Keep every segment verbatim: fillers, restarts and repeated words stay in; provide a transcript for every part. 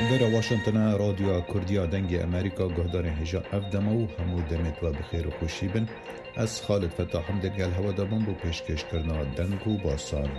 دوێرە واشنگتنە رادیۆ کوردیا دەنگی ئەمریکا گۆدارێن هێژە ئەف دەمە و هەموو دەمێت وە بخێر و خوشی بن. ئەس خالد فەتاحم دەگەل هەوەدا بم بۆ پێشکەشکردنا دەنگ و باسان.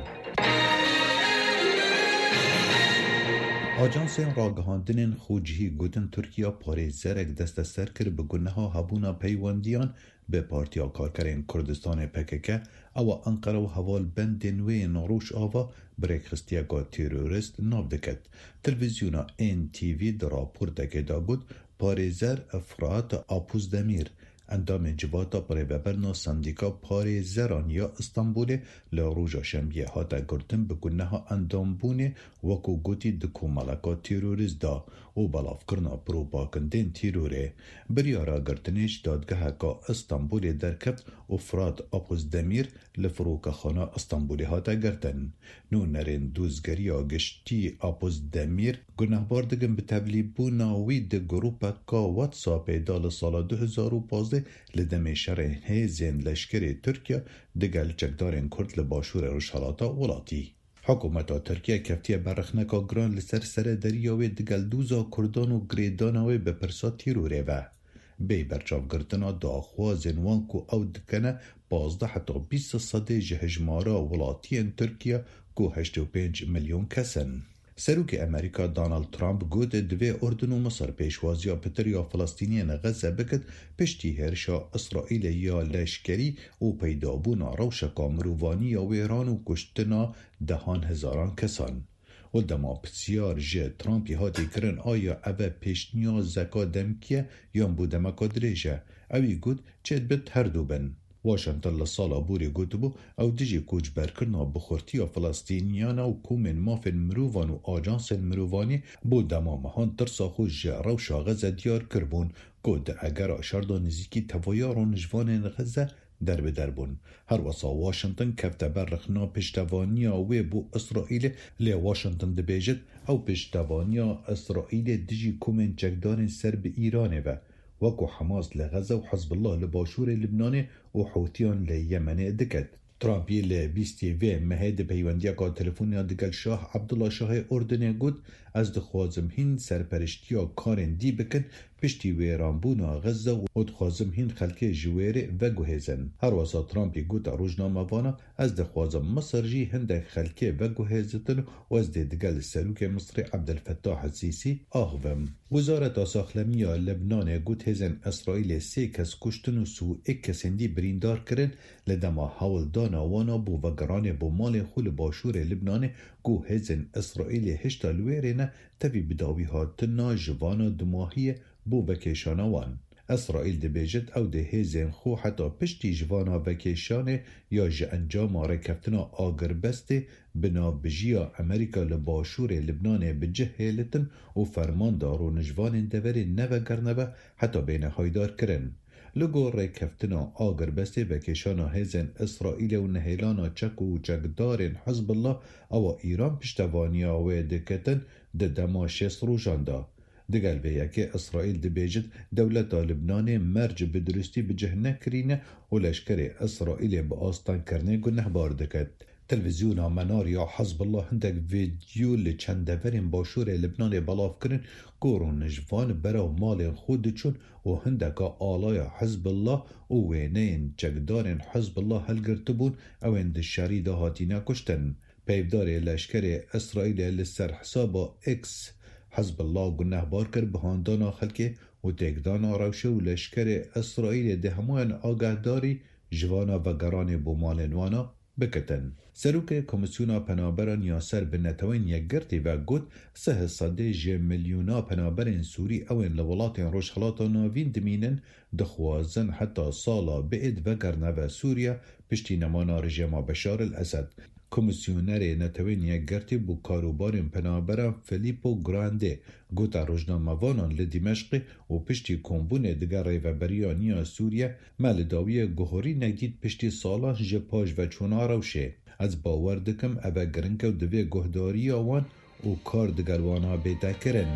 ئاجانسên ragihandinên xwecihî gotin Tirkiya parêzerek desteser kir bi guneha hebûna peywandiyan bi Partiya Karkerên Kurdistanê P K K ewa Enqere û hevalbendên wê yên Rojava bi rêxistiyeka terorîst nav diket. Televîzyona N T V di raportekê da got parêzer Efrat Apozdemir endamên civata pirêveberna sendîka parêzeran ya Îstanbulê li roja şembiyê hate girtin bi guneha endambûnê wekû gotî di komeleka terorîst da û belavkirina propagandên terorê. Biryara girtinê ji dadgeheka Îstanbulê derket û Fırat Apozdemir li firokexana Îstanbulê hate girtin. Nûnerên dûzgeriya giştî Apozdemir gunehbar dikin bi tevlîbûna wî di grupeka WhatsAppê da li sala du hezar û panzdeh li demê şerê hêzên leşkerê Tirkiye digel çekdarên Kurd li başûrê Rojhilatê welatî. Hikûmeta Tirkiye keftiye berrixneka giran li ser serederiya wê digel dûza Kurdan û girêdana wê bi pirsa terorê ve. Bê berçavgirtina daxwazên wan ku ew dikene pazdeh heta bîst sedê ji hejmara welatiyên Tirkiye ku heşt û pênc milyon kes in. Serokê Amerîka Donald Trump got divê Urdun û Misir pêşwaziya pitiriya Filistîniyên Xeze bikit piştî hêrişa Îsraîlê ya leşkerî û peydabûna rewşeka mirovanî ya wêran û kuştina dehan hezaran kesan. û dema pirsiyar ji Trumpê hatî kirin aya ev pêşniyazeka demkiye yan bû demeka dirêj e. Ewî got çêdibit herdû bin. Washington li sala borê gotibû ew dijî koçberkirina bixurtiya Filistîniyana û komên mafên mirovan û ajansên mirovanî bo dema mehan tirsa xwe ji rewşa Xeze diyar kirbûn ku di egera şerda nizîkî tevayaran jivanên Xeze derbeder bûn. Her wesa Washington kefte berrixina piştevaniya wê bo Îsraîlê lê Washington dibêjit ew piştevaniya Îsraîlê dijî komên çekdarên ser bi Îranê ve wekû Hemas li Xeze û Hizbullah li başûrê Libnanê û Hûtiyan li Yemenê diket. Trumpî li bîstê vê mehê di peywendiyeka telefoniya digel Şah Ebdullah Şahê Urdunê got ez dixwazim hîn serperiştiya karên dî bikin piştî wêranbûna Xeze û dixwazim hîn xelkê ji wêrê veguhêzin. Her wesa Trumpî got rojnamevana ez dixwazim Misir jî hindek xelkê veguhêzitin û ez dê digel serokê Misrê Ebdelfettah el-Sîsî axivim. Wizareta Saxlemiya Libnanê got hêzên Îsraîlê sê kes kuştin û sû kesên dî birîndar kirin li dema hewildana wana bû vegeranê bo malên xwe li başûrê Libnanê ku hêzên Îsraîlê hişta li wêrê ne tevî bidawî hatina jivana dimahiyê bo vekêşana wan. Îsraîl dibêjit ew dê hêzên xwe heta piştî jivana vekêşanê ya ji encama rêkeftina agirbestê bi navbijiya Amerîka li başûrê Libnanê bi cih hêlitin û fermandar û nijvanên deverê nevegerine heta bêne haydar kirin. Li gor rêkeftina agirbestê vekêşana hêzên Îsraîlê û nehêlana çek û çekdarên Hizbullah ewa Îran piştevaniya wê diketin di dema şêst rojan da. Digel vê yekê Îsraîl dibêjit dewleta Libnanê merc bi durustî bi cih nekirîne û leşkerê Îsraîlê bi astankirinê gunehbar diket. Televîzyona Menar ya Hizbullah hindek vîdyo li çend deverên başûrê Libnanê belav kirin ku rûnijvan berav malên xwe diçûn û hindeka alaya Hizbullah û wêneyên çekdarên Hizbullah hilgirtibûn ewên di şerî de hatîne kuştin. Peyvdarê leşkerê Îsraîlê li ser hesaba X Hizbullah gunehbar kir bihandana xelkê û têkdana rewşe û leşkerê Îsraîlê di hemûyan agahdarî jivana vegeranê bo malên wana bikitin. Serokê Komîsyona Penaberan ya ser bi netewên yekgirtî ve got sih sedê ji milyona penaberên Sûrî ewên li welatên Rojhilata Navîn dimînin dixwazin heta sala biêd vegerine ve Sûriye piştî nemana rejima Beşar el-Esed. Komîsyonerê netewên yekgirtî bû karûbarên penaberan Filippo Grandi gota rojnamevanan li Dîmeşqê û piştî kombûnê digel rêveberiya Nîya Sûriye me li dawiyê guhorînek dît piştî salan ji paş veçûna rewşê. Ez bawer dikim ev giring ew divê guhdariya wan û kar digel wana bête kirin.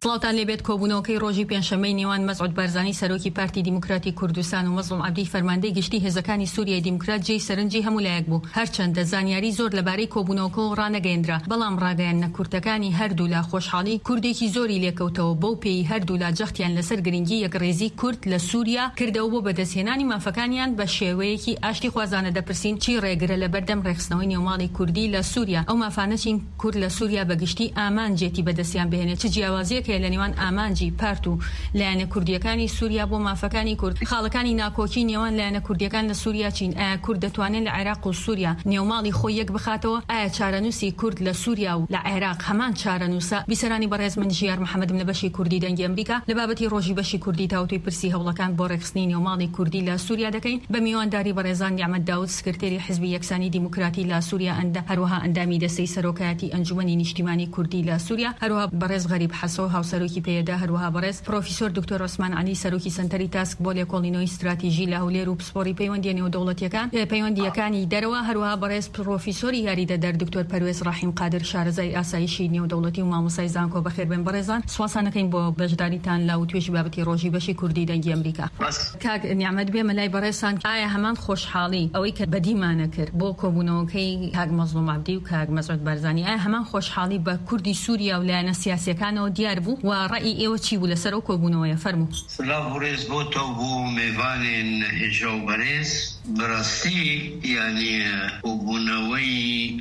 سڵاوتان لێبێت کۆبوونەوەکەی ڕۆژی پێنجشەممەی نێوان مەسعود بارزانی سەرۆکی پارتی دیموکراتی کوردستان و مەزلوم عەبدی فەرماندەی گشتی هێزەکانی سووریای دیموکرات جێی سەرنجی هەموو لایەک بوو هەرچەندە زانیاری زۆر لەبارەی کۆبوونەوەکە ڕانەگەیەندرا بەڵام ڕاگەیاندنە کورتەکانی هەردوو لا خۆشحاڵی کوردێکی زۆری لێکەوتەوە بەو پێی هەردوو لا جەختیان لەسەر گرنگی یەکڕێزی کورد لە سووریا کردەوە بۆ بەدەستهێنانی مافەکانیان بە شێوەیەکی ئاشتی خوازانە دەپرسین چی ڕێگرە لە بەردەم ڕێخستنەوەی نێوماڵی کوردی لە سووریا ئەو مافانەچین کورد لە سووریا بەگشتی ئامانجێتی بەدەستیان بهێنێت چ جیاوازیەکە لە نێوان ئامانجی پارت و لایەنە کوردیەکانی سووریا بۆ مافەکانی کورد خاڵەکانی ناکۆکی نێوان لایەنە کوردیەکان لە سووریا چین ئایا کورد دەتوانێت لە عێراق و سووریا نێوماڵی خۆی یەک بخاتەوە ئایا چارەنووسی کورد لە سووریا و لە عێراق هەمان چارەنووسە بیسەرانی بەڕێز من ژیار محەممەدم لە بەشی کوردی دەنگی ئەمریکا لە بابەتی ڕۆژی بەشی کوردی تاوتوی پرسی هەوڵەکان بۆ ڕێخستنی نێوماڵی کوردی لە سووریا دەکەین بە میوانداری بەڕێزان نیعمەت داود سکرتێری حزبی یەکسانی دیموکراتی لە سووریا ئەندە هەروەها ئەندامی دەستەی سەرۆکایەتی ئەنجومەنی نیشتیمانی کوردی لە سووریا هەروەها بەڕێز غەریب حەسۆ هاوسەرۆکی پێدا هەروەها بەڕێز پرۆفیسۆر دکتۆر عوسمان عەلی سەرۆکی سنتەری تاسک بۆ لێکۆڵینەوەی استراتیژی لە هەولێر و پسپۆڕی پەیوەندی نێودەوڵەتیەکان پەیوەندیەکانی دەرەوە هەروەها بەڕێز پرۆفیسۆری یاریدەدەر دکتۆر پەروێز ڕاحیم قادر شارەزای ئاسایشی نێودەوڵەتی و مامۆسای زانکۆ بەخێربێن بەڕێزان سواسانەکەین بۆ بەشداریتان لە و توێژی بابەتی ڕۆژی بەشی کوردی دەنگی ئەمریکا کاک نیعمەت بێ مەلای بەڕێزان ئایا هەمان خۆشحاڵی ئەوەی کە بەدیمانە کرد بۆ کۆبوونەوەکەی کاک مەزلوم عەبدی و کاک مەسعود بارزانی ئایا هەمان خۆشحاڵی بە کوردی سووریا و لایەنە سیاسیەکانەوە دیار بوو و ڕەئی ئێوە چی بوو لەسەر ئەو کۆبوونەوەیە فەرموو سلااو بەڕێز بۆ تۆ بوو میوانێن هێژە و بەڕێز بەڕاستی یعنی کۆبوونەوەی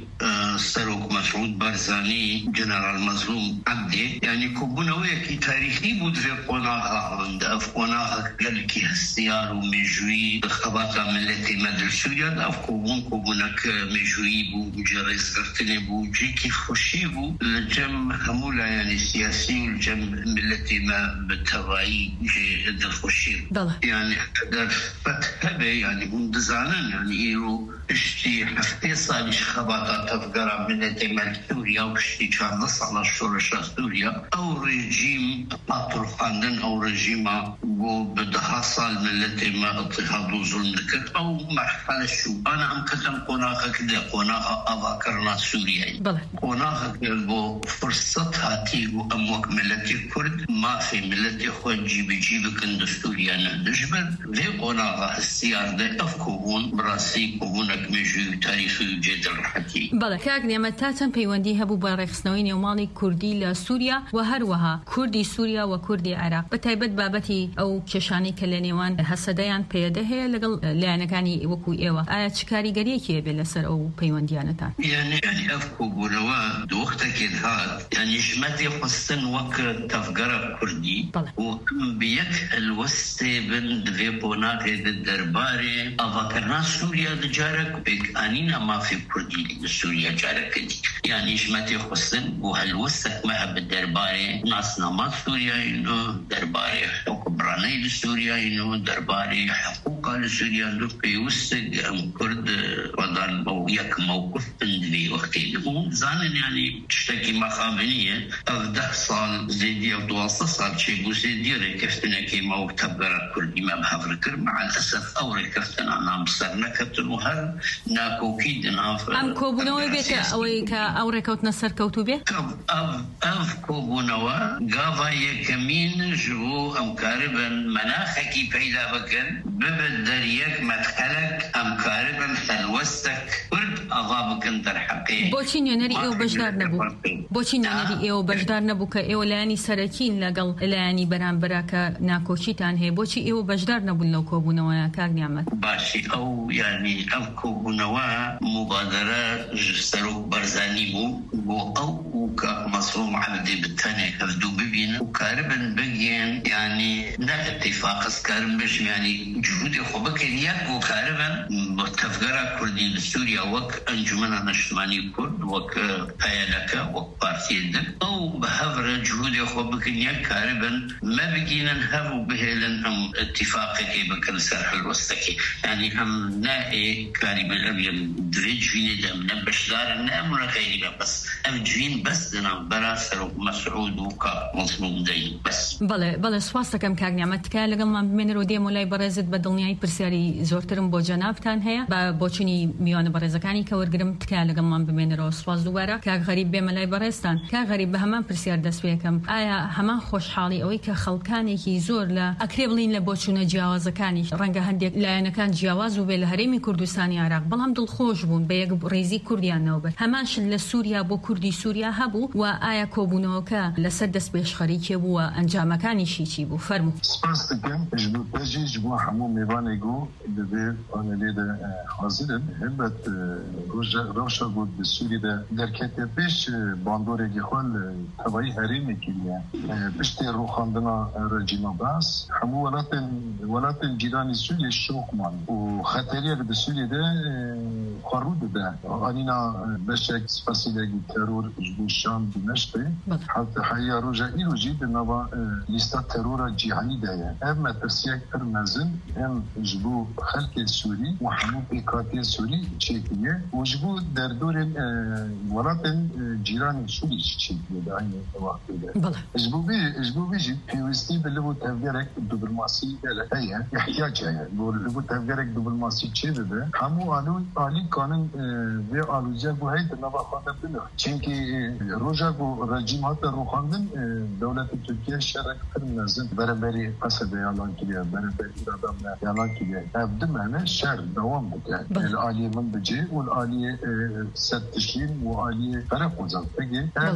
سەرۆک مەسعود بارزانی جەنەرال مەزلوم عەبدی یعنی کۆبوونەوەیەکی تاریخی بوو درێ قۆناغا هەڵەندە ئەف قۆناغا گەلکی هەستیار و مێژووی خەباتا ملەتی مەدر سووریا ئەف کۆبوون کۆبوونەکە مێژووی بوو جێڕێزگرتنێ بوو جێکی خۆشی بوو لە جەم هەموو لایەنی سیاسی و جەم ملەتی مە بەتەواوی جێ دڵخۆشی یعنی ئەگەر فەت هەبێ یعنی هون دەزانن یعنی ئێرۆ پشتی هەفتێ ساڵیش خەباتا تەفگەرا ملەتی مەل سووریا و پشتی چاردە ساڵە شۆڕەشە سووریا ئەو ڕێژیم پاتڕخاندن ئەو ڕێژیمە بۆ بەدەها ساڵ ملەتی مە ئەتحاد و زوڵم دەکرد ئەو مەرحەلە شوو ئانا ئەم کەسم قۆناغە کردێ قۆناغە ئاواکردنا سووریایی قۆناغە کرد بۆ فرسەت هاتی و ئەم وەک ملەتی کورد مافی ملەتی خۆی جیبی جی بکن دەستووریا نەدەژبن لێ قۆناغە هەستیاردە ئەف کۆبوون بڕاستی کۆبوونەک مێژووی و تاریخی و جێدڵڕەحەتی بەڵێ کاک نیعمەت تا چەند پەیوەندی هەبوو بە ڕێخستنەوەی نێوماڵی کوردی لە سووریا و هەروەها کوردی سووریا و کوردی عێراق بەتایبەت بابەتی ئەو کێشانەی کە لە نێوان هەسەدەیان پێدە هەیە لەگەڵ لایەنەکانی وەکو ئێوە ئایا چ کاریگەریەکی هەبێت لەسەر ئەو پەیوەندیانەتان یعنی ئەف کۆبوونەوە دۆختێکێن هات یعنی ژمەتی خستن وەک تەفگەرە کوردی و بەیەک هەلوەستێ بن دوێ بۆناغێ دەربارێ ئاواکردنا سووریا دجارێک پێکانینە مافی کوردی لە سووریا جارەکەدی یعنی ژمەتی خستن و هەلوەستێکمە هەبە دەربارێ ناسنامە سووریایین و دەربارێ حکومڕانەی لە سووریایین و دەربارەی حقوقا لە سووریا و پێویستێک ئەم کورد ڕەدان بۆ یەک مووقف بن دوێ وەختێ و زانن یعنی شتێکی مەخابنیە ئەو دە ساڵ زێدی ئەو دوازدە ساڵ چێبوو زێدی ڕێکەفتنێکی مەو تەبگەرە کوردی مە هەڤر کرد مع الأسف ئەو ڕێکەفتنە نام سەر نەکەوتن و هەر ناکۆکی دناف ئەم کۆبوونەوەی بێتە ئەوەی کە ئەو ڕێکەوتنە سەرکەوتوو بێ ئەف کۆبوونەوە گاڤا یەکەمین ژ بۆ ئەم کارە بن مەناخێکی پەیدا بکەن ببن دەریەک مەدخەلەک ئەم کارە بن هەلوەستەک کورد ئاوا بکەن دەرحەقێ بۆچی نوێنەری ئێوە بەشدار نەبوو بۆچی نوێنەری ئێوە بەشدار نەبوو کە ئێوە لایەنی سەرەکین لەگەڵ لایەنی بەرامبەرە کە ناکۆچیتان هەیە بۆچی ئێوە بەشدار نەبوون لەو کۆبوونەوەیە کاک نیعمەت باشی ئەو یعنی ئەو کۆبوونەوە مبادرە سەرۆک بەرزانی بوو بۆ ئەو و کاک مەزلوم عەبدی بتەنێ هەفتوو ببینن و کارە بن بگێن یعنی نه اتفاقس کارم بشم یعنی جهودی خو بکن یەک بۆ کارە بن بە تەفگەرە کوردی لە سووریا وەک ئەنجومەنە نیشتیمانی کورد وەک پایەنەکە وەک پارتیەدن ئەو بە هەڤرە جهودی خۆ بکن یەک کارە بن مە بگینن هەبوو بهێلن ئەم اتفاقێکی بکەن سەر هەلوەستەکێ یعنی ئەم نائێ کاری بن ئەم درێ جوینێ دەم نە بەشدارن نە ئەمڕە خەیری بە بەس ئەم جوین بەس دەناو بەرا سەرۆک مەسعود و کاک مەزلوم دەین بەس بەڵێ بەڵێ سواس دەکەم کاک نیعمەت تکایە لەگەڵمان بمێنەرەوە دێم و لای بەڕێزت بە دڵنیایی پرسیاری زۆرترم بۆ جەنابتان هەیە بە بۆچنی میوانە بەڕێزەکانی کە وەرگرم تکا لەگەڵمان بمێنەرەوە. سوپاس دووبارە کاک غەریب بێمە لای بەڕێستان. کاک غەریب بە هەمان پرسیار دەست پێکەم، ئایا هەمان خۆشحاڵی ئەوەی کە خەڵکانێکی زۆر لە ئەکرێ بڵین لە بۆچوونە جیاوازەکانی ڕەنگە هەندێک لایەنەکان جیاواز و بێ لە هەرێمی کوردستانی عێراق بەڵام دڵخۆش بوون بە یەک ڕێزی کوردیان نەوبەر، هەمانش لە سووریا بۆ کوردی سووریا هەبوو و ئایا کۆبوونەوەکە لەسەر دەست پێشخەریکێ بووە ئەنجامەکانیشی چی بوو؟ فەرموو. سپاس دەکەم ژبە پێشیش بۆ هەموو میوانێک و دەبێ پانێلێدا حاضرن هەبەت ڕۆژە بۆ سووریدا دەرکەتە پێش باندۆرێکی خۆن تەواوی هەرێمێکی نیە پشتێ ڕووخاندنا ڕەجیمە باس هەموو وڵاتن وڵاتن جیرانی سووریە شۆکمان و خەتەریە لە سووریەدا خواڕوو دەدا ئانینا بەشێک سپاسیلێکی تەرۆر بۆ شام دمەشقی حتی حیا ڕۆژە ئیرۆژی بنەوە لیستا تەرۆرە جیهانیدایە ئەم مەترسیەک پڕ مەزن ئەم ji bo xelkê Sûrî û hemû pêkhatiyê Sûrî çêkiriye û ji bo derdorên welatên cîranê Sûrî jî çêkiriye di aynı wextê de. Ji bo vê ji bo vê jî pêwîstî bi li bo tevgerek diplomasî gelek heye ihtiyac heye bo li bo tevgerek diplomasî çê bibe hemû alû alî kanin vê alûje bû hey di nava xwe de bine çênkî roja ku rejîm hate rûxandin dewletê Tirkiye şerek pir mezin bereberî qesede yalan kiriye bereberî irada me yalan kiriye ev dimene şer devam bike el aliyê min bicê û aliyê sed tişîn û aliyê ferek ozan peki ev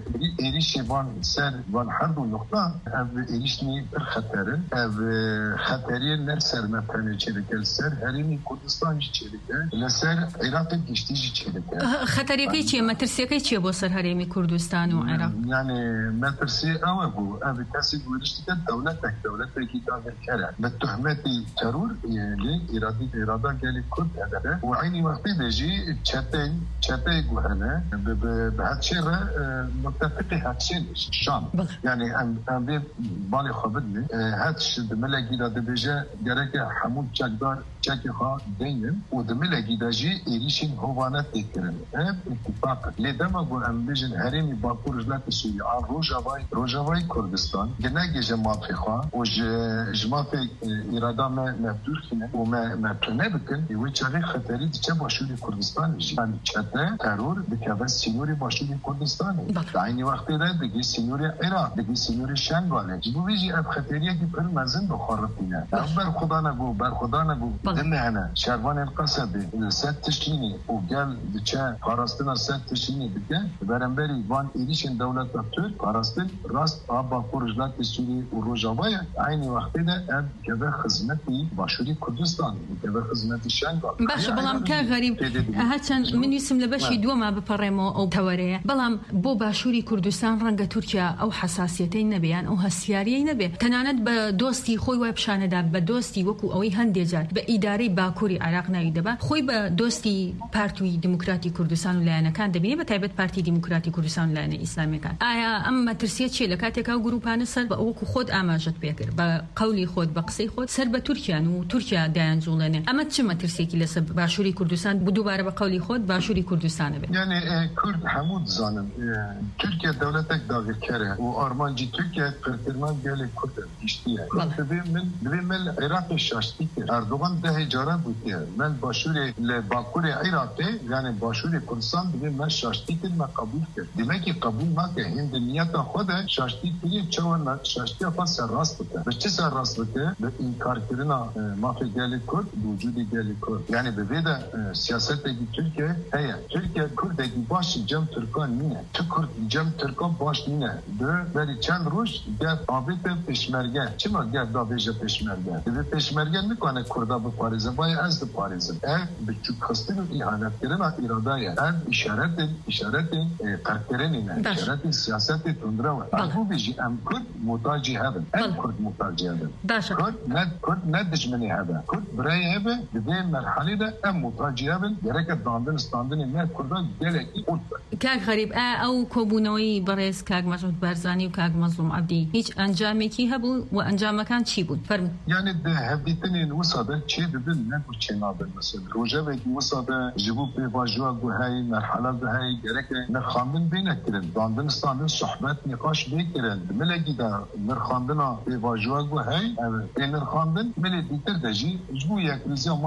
êrişê van ser van her du nokta ev êrişnî pir xeterin ev xeteriyê ne ser me tenê çêdike ser herêmî Kurdistan jî çêdike li ser Iraqê giştî jî çêdike. Xeteriyekî çi ye metirsiyeekî çi ye bo ser herêmî Kurdistan û Iraq? Yani metirsiye ew e bû ev kesî guriştike dewletek dewletekî dagirkere bi tuhmetî teror lê îradî irada gelê Kurd hede û aynî wextê de jî çeteyên çeteyê guhene bi bi hevçê re muttefiqê hevçê Şam yani em em vê balê xwe bidin hevç di milekî de dibêje gereke hemû çekdar çekê xwe deynin û di milekî de jî êrişên hovanet têkirin ev ittifaq lê dema ku em bêjin herêmî Bakur Jiletê Sûriye a Rojavayê Rojavayê Kurdistan genekê ji mafê xwe û ji ji mafê îrada me mevdûrkîne û me me tune bikin wê çavê xeterî diçe başûrê Kurdistanê jî yani çete teror dikeve sînorê başûrê Kurdistanê di aynî wextê de digî sînorê Iraq digî sînorê Şengalê ji bo vê jî ev xeteriyekî pir mezin bixweritîne ev berxweda nebû berxweda nebû dimê hene şervanên Qesedê li sed tişînê û gel diçe parastina sed tişînê dike beremberî van êrişên dewleta Türk parastin rast a Bakur Jiletê Sûriye û Rojavayê aynî wextê de ev dikeve xizmetî başûrê Kurdistan dikeve xizmetî Şengal. باش بەڵام کاک غەریب هەرچەند من ویسم لە بەشی دووەما بپەڕێمەوە ئەو تەوەرەیە بەڵام بۆ باشووری کوردستان ڕەنگە تورکیا ئەو حساسیەتەی نەبێیان ئەو هەستیاریەی نەبێ تەنانەت بە دۆستی خۆی وای پیشانەدا بە دۆستی وەکو ئەوەی هەندێک جار بە ئیدارەی باکووری عێراق ناوی دەبا خۆی بە دۆستی پارتوی دیموکراتی کوردستان و لایەنەکان دەبینێ بە تایبەت پارتی دیموکراتی کوردستان و لایەنە ئیسلامیەکان ئایا ئەم مەترسیە چیە لە کاتێکا و گروپانە سەر بە وەکو خۆت ئاماژەت پێکرد بە قەولی خۆت بە قسەی خۆت سەر بە تورکیان و تورکیا دایان جوڵێنێ ئەمە چ مەترسێکی لەسەر باشووری کوردستان دووبارە بە قەولی خۆت باشووری کوردستانە بێت yani Kurd hemû dizanin Türkiye devletek dagirkere û armancî Türkiye qirkirman gelê Kurd giştiye divê min divê min Iraqê şaştî kir Erdogan dehê cara gotiye min başûrê li Bakurê Iraqê yani başûrê Kurdistan divê min şaştî kir me qebûl kir demekî qebûl nake hin di niyeta xwe de şaştî kiriye çawa şaştiya xwe serrast bike bi çi serrast bike bi înkarkirina mafê gelê Kurd vücudê gelê Kurd yani bi vê de siyasetekî Türkiye heye Türkiye Kurdekî baş cem Türkan nîne tu Kurd cem Türkan baş nîne bi berî çend roj gev avête pêşmerge çima gev dabêje pêşmerge divê pêşmerge nikane Kurda biparêze vayê ez diparêzim ev bi çûkxistin û îhanetgirina îradayê ev îşaretên îşaretên qerkirinê ne îşaretên siyasetê tundre we ev bû jî em Kurd muhtacî hebin em Kurd muhtacî hebin Kurd ne Kurd ne dijminê hebe Kurd birayê hebe di vê merhelê de em muhtacî hebin gereke dandin standinê me Kurdan gelekî ûrt کاک غەریب ئەو کۆبوونەوەی بەڕێز کاک مەسعود بارزانی و کاک مەزلوم عەبدی هیچ ئەنجامێکی هەبوو و ئەنجامەکان چی بوون فەرموو yani de hevdîtinên wisa de çê dibin ne ku çê nabin mesela rojevekî wisa de ji bo pêvajoya guheyî merhela guheyî gereke nirxandin bê nekirin dandin standin sohbet nîqaş bê kirin milekî de nirxandina pêvajoya guheyî ev ê nirxandin milê dîtir de jî ji bo yekrîziya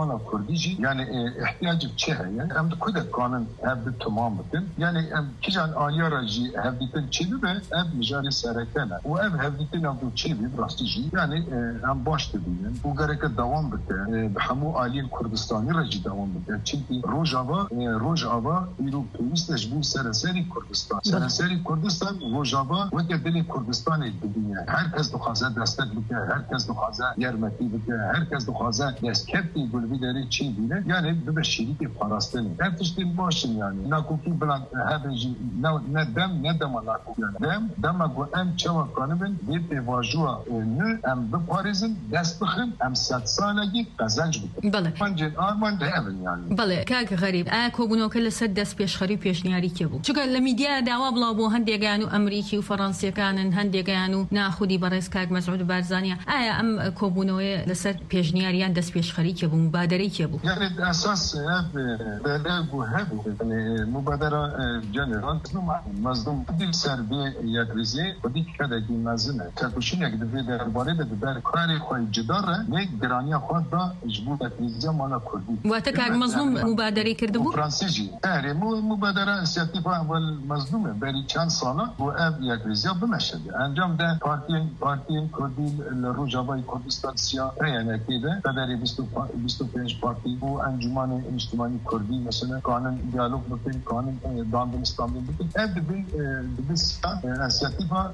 مالا كرديجي يعني احتياج بشيء يعني ام كده كانن هب تمام بتن يعني ام كيجان آليا راجي هبتن چه به اب مجال سرکانه و اب هبتن ابو چه به راستیجی يعني ام باش تبين و گرک دوام بده همو آلی کردستانی راجی دوام بده چی روجاوا روجاوا ایرو پیوستش بو سراسری کردستان سراسری کردستان روجاوا و که دل کردستان دنیا هر کس دخوازه دستک بده هر کس دخوازه یارمتی بده هر کس دخوازه دستکتی گلبی داری چی بینه يعني بده شریک پاراستنی ارتشتی باشن يعني ناکوکی بلند هبنجی ندم ندم ناکوکی دم دم گو ام چوا کانبن دیت واجوا نو ام بپاريزن دست بخن ام ست سالگی قزنج بکن بله منجن آرمان ده اول يعني بله کاک غریب اکو بنو کل سد دست پیش خری پیش نیاری کی بو چون لمیدیا دعوا بلا بو هندیگانو امریکی و فرانسیا کانن هندیگانو ناخودی برس کاک مسعود بارزانیا آیا ام کوبونوی لسد پیش نیاریان دست پیش خری کی بو مبادره کی بو يعني اساس بلغ وهبو يعني مبادره جنرال مظلوم دي سربي يدرزي ودي كده دي مازنه تكوشين يقدر درباره ده در کار خوي جداره نه گرانیا خود دا جبوت تنظیم مالا کردی واتك مظلوم مبادره کرده بو فرانسیجی اره مبادره سیاتیفا اول مظلومه بری چند ساله و اب یدرزی بمشده انجام ده پارتی پارتی کردی روجاوای کردستان سیا یعنی کده تدری بیست و پنج پارتی و انجمن اجتماعی کردی مثلا قانون دیالوگ بکن قانون داندن اسلامی بکن اب بین بس سیاتیفا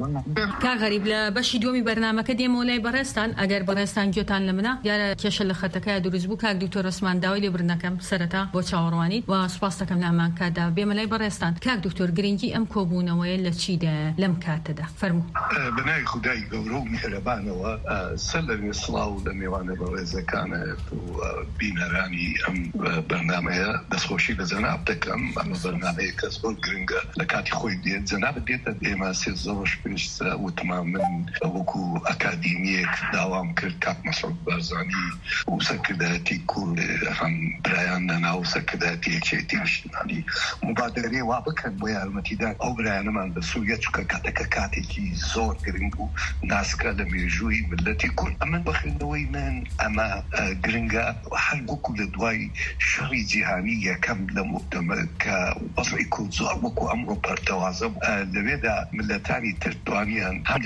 کا غریب لا باش دومی برنامه کدی مولای برستان اگر برستان جوتان لمنا یا کش لختکا دروز بو کاک دکتور عثمان داوی برنکم سرتا بو چاوروانی و سپاس دکم نامان کدا به مولای برستان کاک دکتور گرینجی ام کوبونه ولا چیده لم کاتدا فرمو بنای خدای گورو مهربان و سلم الصلاة لمیوان برزه کانه و بینرانی ام برنامه دسخوشی لزناب دکم ام برنامه کسبول گرینگا لکاتی خوی دید زناب دید دیما سیزوش پیش و تمام من وکو اکادمیک دوام کرد کاک مسعود بارزانی و سکرداتی کل هم برایان ناو سکرداتی چیتی مشتنانی مبادره وابکن بویا المتیدان او برایان من بسویه چکا کاتکا کاتی کی زور گرینگو ناسکا لمیجوی ملتی کل امن بخیرنوی من اما گرینگا حلقو کل دواي شري جهانية كم لمؤتمر كوضعي كل زور وكو أمرو برتوازم لبدا ملتاني ترتوانيا هم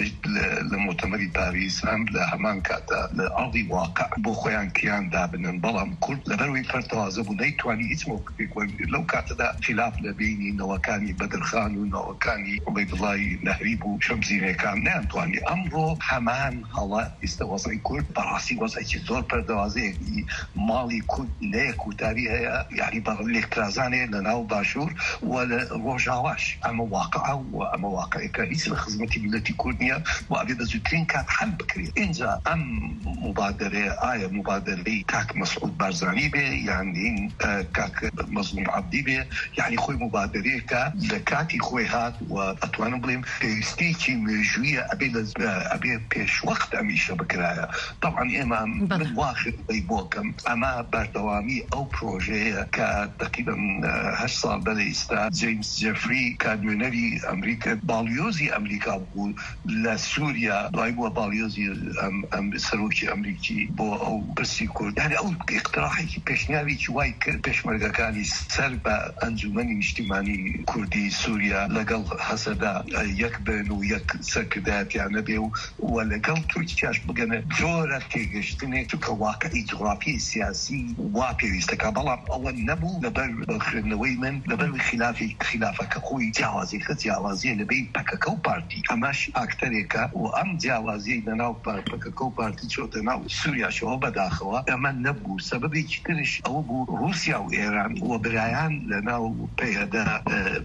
لمؤتمر باريس هم لهمان كاتا لأرضي واقع بوخيان كيان دابن بلام كل لبروي برتوازم ونيتواني اسمه لو كاتا دا خلاف لبيني نوكاني بدر خان ونوكاني عبيد الله نهريب وشمزي كان نانتواني أمرو همان هلا استوضعي كل براسي وضعي زور برتوازي مالي كل ليك وتاريخها يعني بالإكترازانة لناو باشور ولا روجاواش أما واقعه وأما واقع كرئيس الخدمة ملتي كردية وأبيض زوترين كانت حل بكري إنجا أم مبادرة آية مبادرة كاك مسعود بارزاني بي يعني كاك مظلوم عبدي بي يعني خوي مبادرة كا لكاتي خوي هات وأتوانا بليم كيستيكي مجوية أبي أبي بيش وقت أميشة بكرايا طبعا إما من واخر بيبوكم أما بردوامي أو بروجي كتقريبا هالصار بلي استاذ جيمس جيفري كان منري أمريكا باليوزي أمريكا بو لسوريا ضايبوا باليوزي أم أم سروكي أمريكي بو أو برسي كورد يعني أو اقتراحي بيشنياري شوي بيش مرقا كاني سربا أنجمني اجتماعي كردي سوريا لقل حسدا يكبن ويك سكدات يعني بيو ولقل تركياش بقنا جورة تيجشتني تكا واقعي جغرافي سياسي وابي استقبال أول نبو لبر خرنوي من لبر خلافي خلافة كقوي جوازي خجوازي لبي بكاكو بارتي أماش أكتريكا وأم جوازي لناو بكاكو بارتي شو تناو سوريا شو بداخوا أما نبو سببي كترش أو بو روسيا وإيران وبرايان لناو بيدا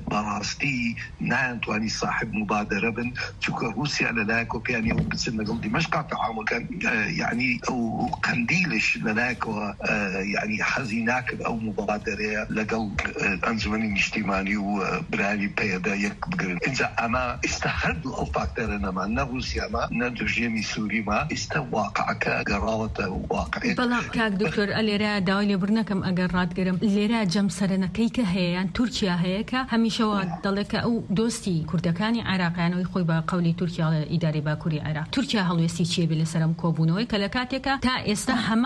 براستي نان تواني صاحب مبادرة بن شوك روسيا للاكو بياني وبسنا قل دمشق تعامل كان يعني أو قنديلش للاكو يعني حزيناك أو مبادرة لقل أنزمني اجتماعي وبراني بيدا يكبر إنزا أما استهردوا أو فاكترنا ما نروسيا ما ندرجيمي سوري ما استواقعك قراوة واقعي بلا كاك دكتور الليرا داولي برنكم أقرات قرم الليرا جمسرنا كيكا هي تركيا هيك هميشه وضلك أو دوستي كردكاني عراقيان ويخوي بقولي تركيا إداري باكوري عراق تركيا هلو يستيشي بلسرم كوبونوي كلكاتيكا تا استا همان قصل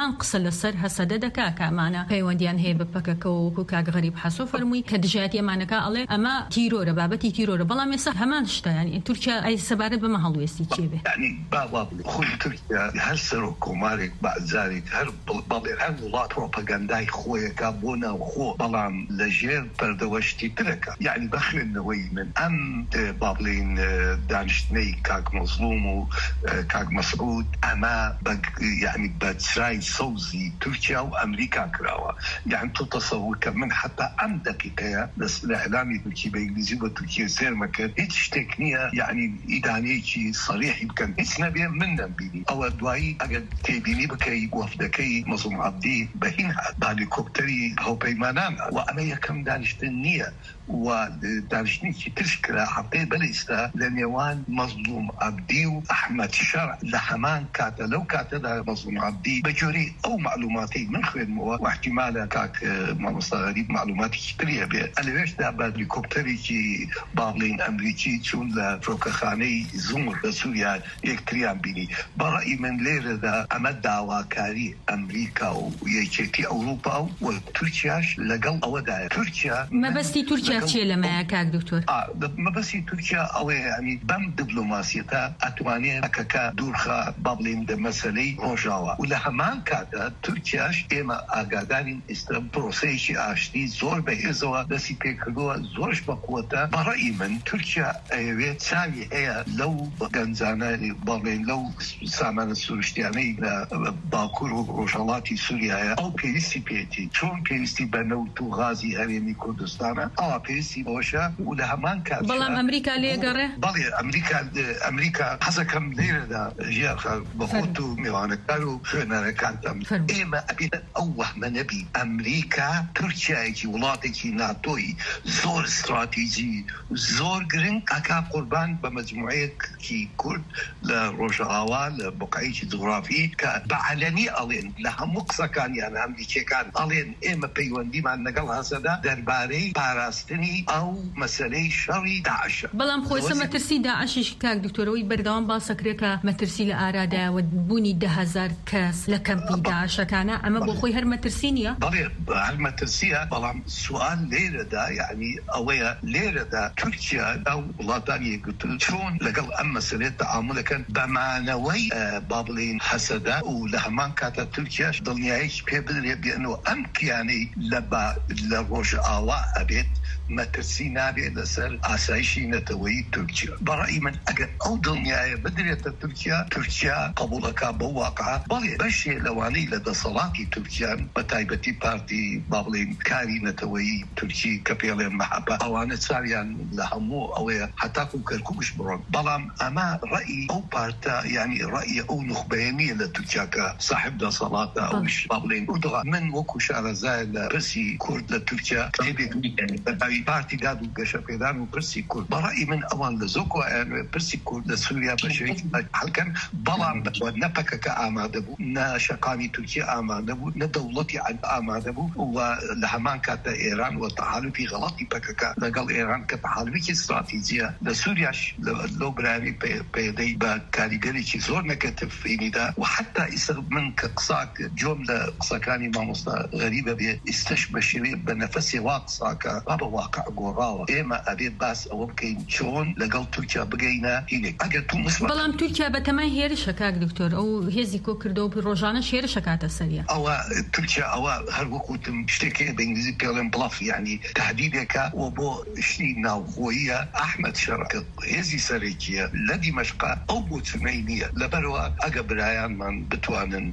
لەسەر هەسەدە دەکا کامانە پەیوەندیان هەیە بە پەکەکە و کاک غەریب حەسۆ فەرمووی کە دژایەتی ئەمانەکە ئەڵێ ئەمە تیرۆرە بابەتی تیرۆرە بەڵام ئێستا هەمان شتە یعنی تورکیا ئەی سەبارەت بەمە هەڵوێستی چێ بێ یعنی بابا خۆی تورکیا هەر سەرۆک کۆمارێک بەعزارێک هەر بەڵێ هەر وڵات پرۆپەگەندای خۆیەکە بۆ ناوخۆ بەڵام لەژێر پەردەوەشتی ترەکە یعنی بەخوێندنەوەی من ئەم با بڵێن دانیشتنەی کاک مەزلوم و کاک مەسعود ئەمە یعنی بە چرای سەوزی تورکیا و ئەمریکا کراوە یعنی تۆ تەسەوور کە من حتا ئەم دقیقەیە لە ئەعلامی تورکی بە ئینگلیزی بە تورکیا سێرمە کرد هیچ شتێک نییە یعنی ئیدانەیەکی سەریحی بکەن هیچ نەبێ من نەمبینی ئەوە دوایی ئەگەر تێبینی بکەی وەفدەکەی مەزلوم عەبدی بەهین هات هەلیکۆپتەری هاوپەیمانان و ئەمە یەکەم دانیشتن نییە و دانیشتنێکی ترش کرا حەقەی بەلەیستا لە نێوان مەزلوم عەبدی و ئەحمەد شەرع لە هەمان کاتە لەو کاتەدا مەزلوم عەبدی بە جۆرەی ئەو معلوماتی من خوێنمەوە و احتیمالە کاک مامۆستا غەریب معلوماتێکی تری هەبێ ئەلەوێشدا بە هەلیکۆپتەرێکی با بڵێن ئەمریکی چوون لە فڕۆکەخانەی زومر لە سووریا یەکتریان بینی بەڕەئی من لێرەدا ئەمە داواکاری ئەمریکا و یەکێتی ئەوروپا و تورکیاش لەگەڵ ئەوەدایە تورکیا مەبەستی تورکیا چیە لەمەیە کاک دکتۆر مەبەستی تورکیا ئەوەیە ینی بەم دیبلۆماسیەتە ئەتوانێت ئەکەکە دوورخە با بڵێن مەسەلەی ڕۆژاوە و لە هەمان کاتە تورکیاش ئێمە ئاگادارین ئێستا پرۆسەیەکی ئاشتی زۆر بەهێزەوە دەستی پێکردووە زۆرش بەقووەتە بەڕەئی من تورکیا ئەوێت چاوی هەیە لەو گەنجانە بەڵێن لەو سامانە سروشتیانەی لە باکوور و ڕۆژهەڵاتی سووریایە ئەو پێویستی پێێتی چۆن پێویستی بە نەوت و غازی هەرێمی کوردستانە ئەوە پێویستی بۆشە و لە هەمان کات بەڵام ئەمریکا لێگەڕێ بەڵێ ئەمریکا ئەمریکا حەزەکەم لێرەدا ژیان بەخۆت و میوانەکار و خوێنەرەکانتم ئێمە ئەبێت ئەو وەهمە نەبی ئەمریکا تورکیایەکی وڵاتێکی ناتۆی زۆر استراتیژی زۆر گرنگ ئەکا قوربان بە مەجموعەیەکی کورد لە ڕۆژئاوا لە بقعەیەکی جوغرافی کە بەعەلەنی ئەڵێن لە هەموو قسەکانیان ئەمریکیەکان ئەڵێن ئێمە پەیوەندیمان لەگەڵ هەسەدا دەربارەی پاراستنی ئەو مەسەلەی شەڕی داعشە بەڵام خۆسە مەترسی داعشیش کاک دکتۆرەوەی بەردەوام باسەکرێکە مەترسی لە ئارادایەوە بوونی ده هەزار کەس لە کەمپی داعشەکانە ئەمە بۆ خۆی هەر مەترسی نییە بەڵێ هەر مەترسیە بەڵام سوال لێرەدا یعنی ئەوەیە لێرەدا تورکیا دا وڵاتانی یەکگرتوو چۆن لەگەڵ ئەم مەسەلێت تەعاملەکەن بەمانەوەی با بڵێن حەسەدا و لە هەمان کاتە تورکیاش دڵنیایەکی پێ بدرێ بێنەوە ئەم کیانەی لە ڕۆژئاوا ئەبێت مەترسی نابێت لەسەر ئاسایشی نەتەوەی تورکیا بەڕەئی من ئەگەر ئەو دڵنیایە بدرێتە تورکیا تورکیا قبوڵەکە بە واقعە بەڵێ بەشێ لەوانەی لە دەسەڵاتی تورکیان بە تایبەتی پارتی با بڵێن کاری نەتەوەیی تورکی کە پێڵێن مەحەبە ئەوانە چاویان لە هەموو ئەوەیە هەتاکو کەرکووش بڕۆن بەڵام ئەمە ڕەئی ئەو پارتە ینی ڕەئی ئەو نخبەیە نیە لە تورکیا کە صاحب دەسەڵاتە ئەوش با بڵێن من وەکو شارەزای لە پرسی کورد لە تورکیا کتێبێک پارتی داد و گەشە پێدان و پرسی کورد بەڕەئی من ئەوان لە زۆکۆ پرسی کورد لە سووریا بەشێکی هەڵکەن بەڵام نە پەکەکە ئامادە بوو نە شەقامی تورکیا ئامادە بوو نە دەوڵەتی ئامادە بوو و لە هەمان کاتە ئێران و تەحالوفی غەڵەتی پەکەکە لەگەڵ ئێران کە تەحالوفێکی استراتیجیە لە سووریاش لەو برانی پێدەی بە کاریگەرێکی زۆر نەکەتفینیدا و حتا ئیسر من کە قساک جۆم لە قسەکانی مامۆستا غەریبە بێ ئیستش بە شێوێ بە نەفەسی وا قساکە بە واقع گۆڕاوە ئێمە ئەبێت باس ئەوە بکەین چۆن لەگەڵ تورکیا بگەینە هینێک ئەگەر تو بەڵام تورکیا بەتەمای هێرشە کاک دکتۆر ئەو هێزی کۆ کردەوە ڕۆژانە شێرشە کاتە سەریە ئەوە تورکیا ئەوە هەر وەکوتم شتێکی بە ئینگلیزی پێڵێن بڵاف یعنی تهدیدێکە و بۆ شتی ناوخۆییە ئەحمەد شەرع هێزی سەرێکیە لە دیمەشقا ئەو بۆ چونەی نییە لەبەرەوە ئەگە برایانمان بتوانن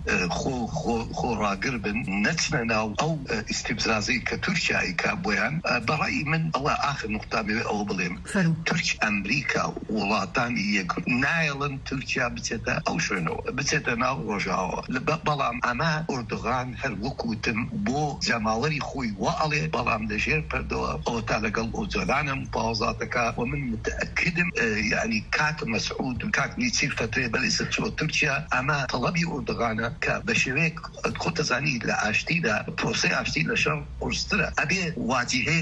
خۆ ڕاگر بن نەچنە ناو ئەو ئیستیبزازەی کە تورکیایی کا بۆیان بەڕەئی من ئەوە ئاخر نقطامەوێ ئەوە بڵێم تورک ئەمریکا وڵاتانی یەکگرت نایڵن تورکیا بچێتە ئەو شوێنەوە بچێتە ناو ڕۆژاوە بەڵام ئەمە ئوردوغان هەر وەکوتم بۆ جەماوەری خۆی وا ئەڵێ بەڵام لەژێر پەردەوە ئەوە تا لەگەڵ ئۆجۆلانم پاوەزاتەکە و من متأکدم یعنی کاک مەسعود و کاک نیچیر فترێ بەلێسە چۆ تورکیا ئەمە تەڵەبی ئوردوغانە کە بە شێوەیەک خۆتەزانی لە ئاشتیدا پرۆسەی ئاشتی لە شەڕ قورسترە ئەبێ واجهەیەک هەبێ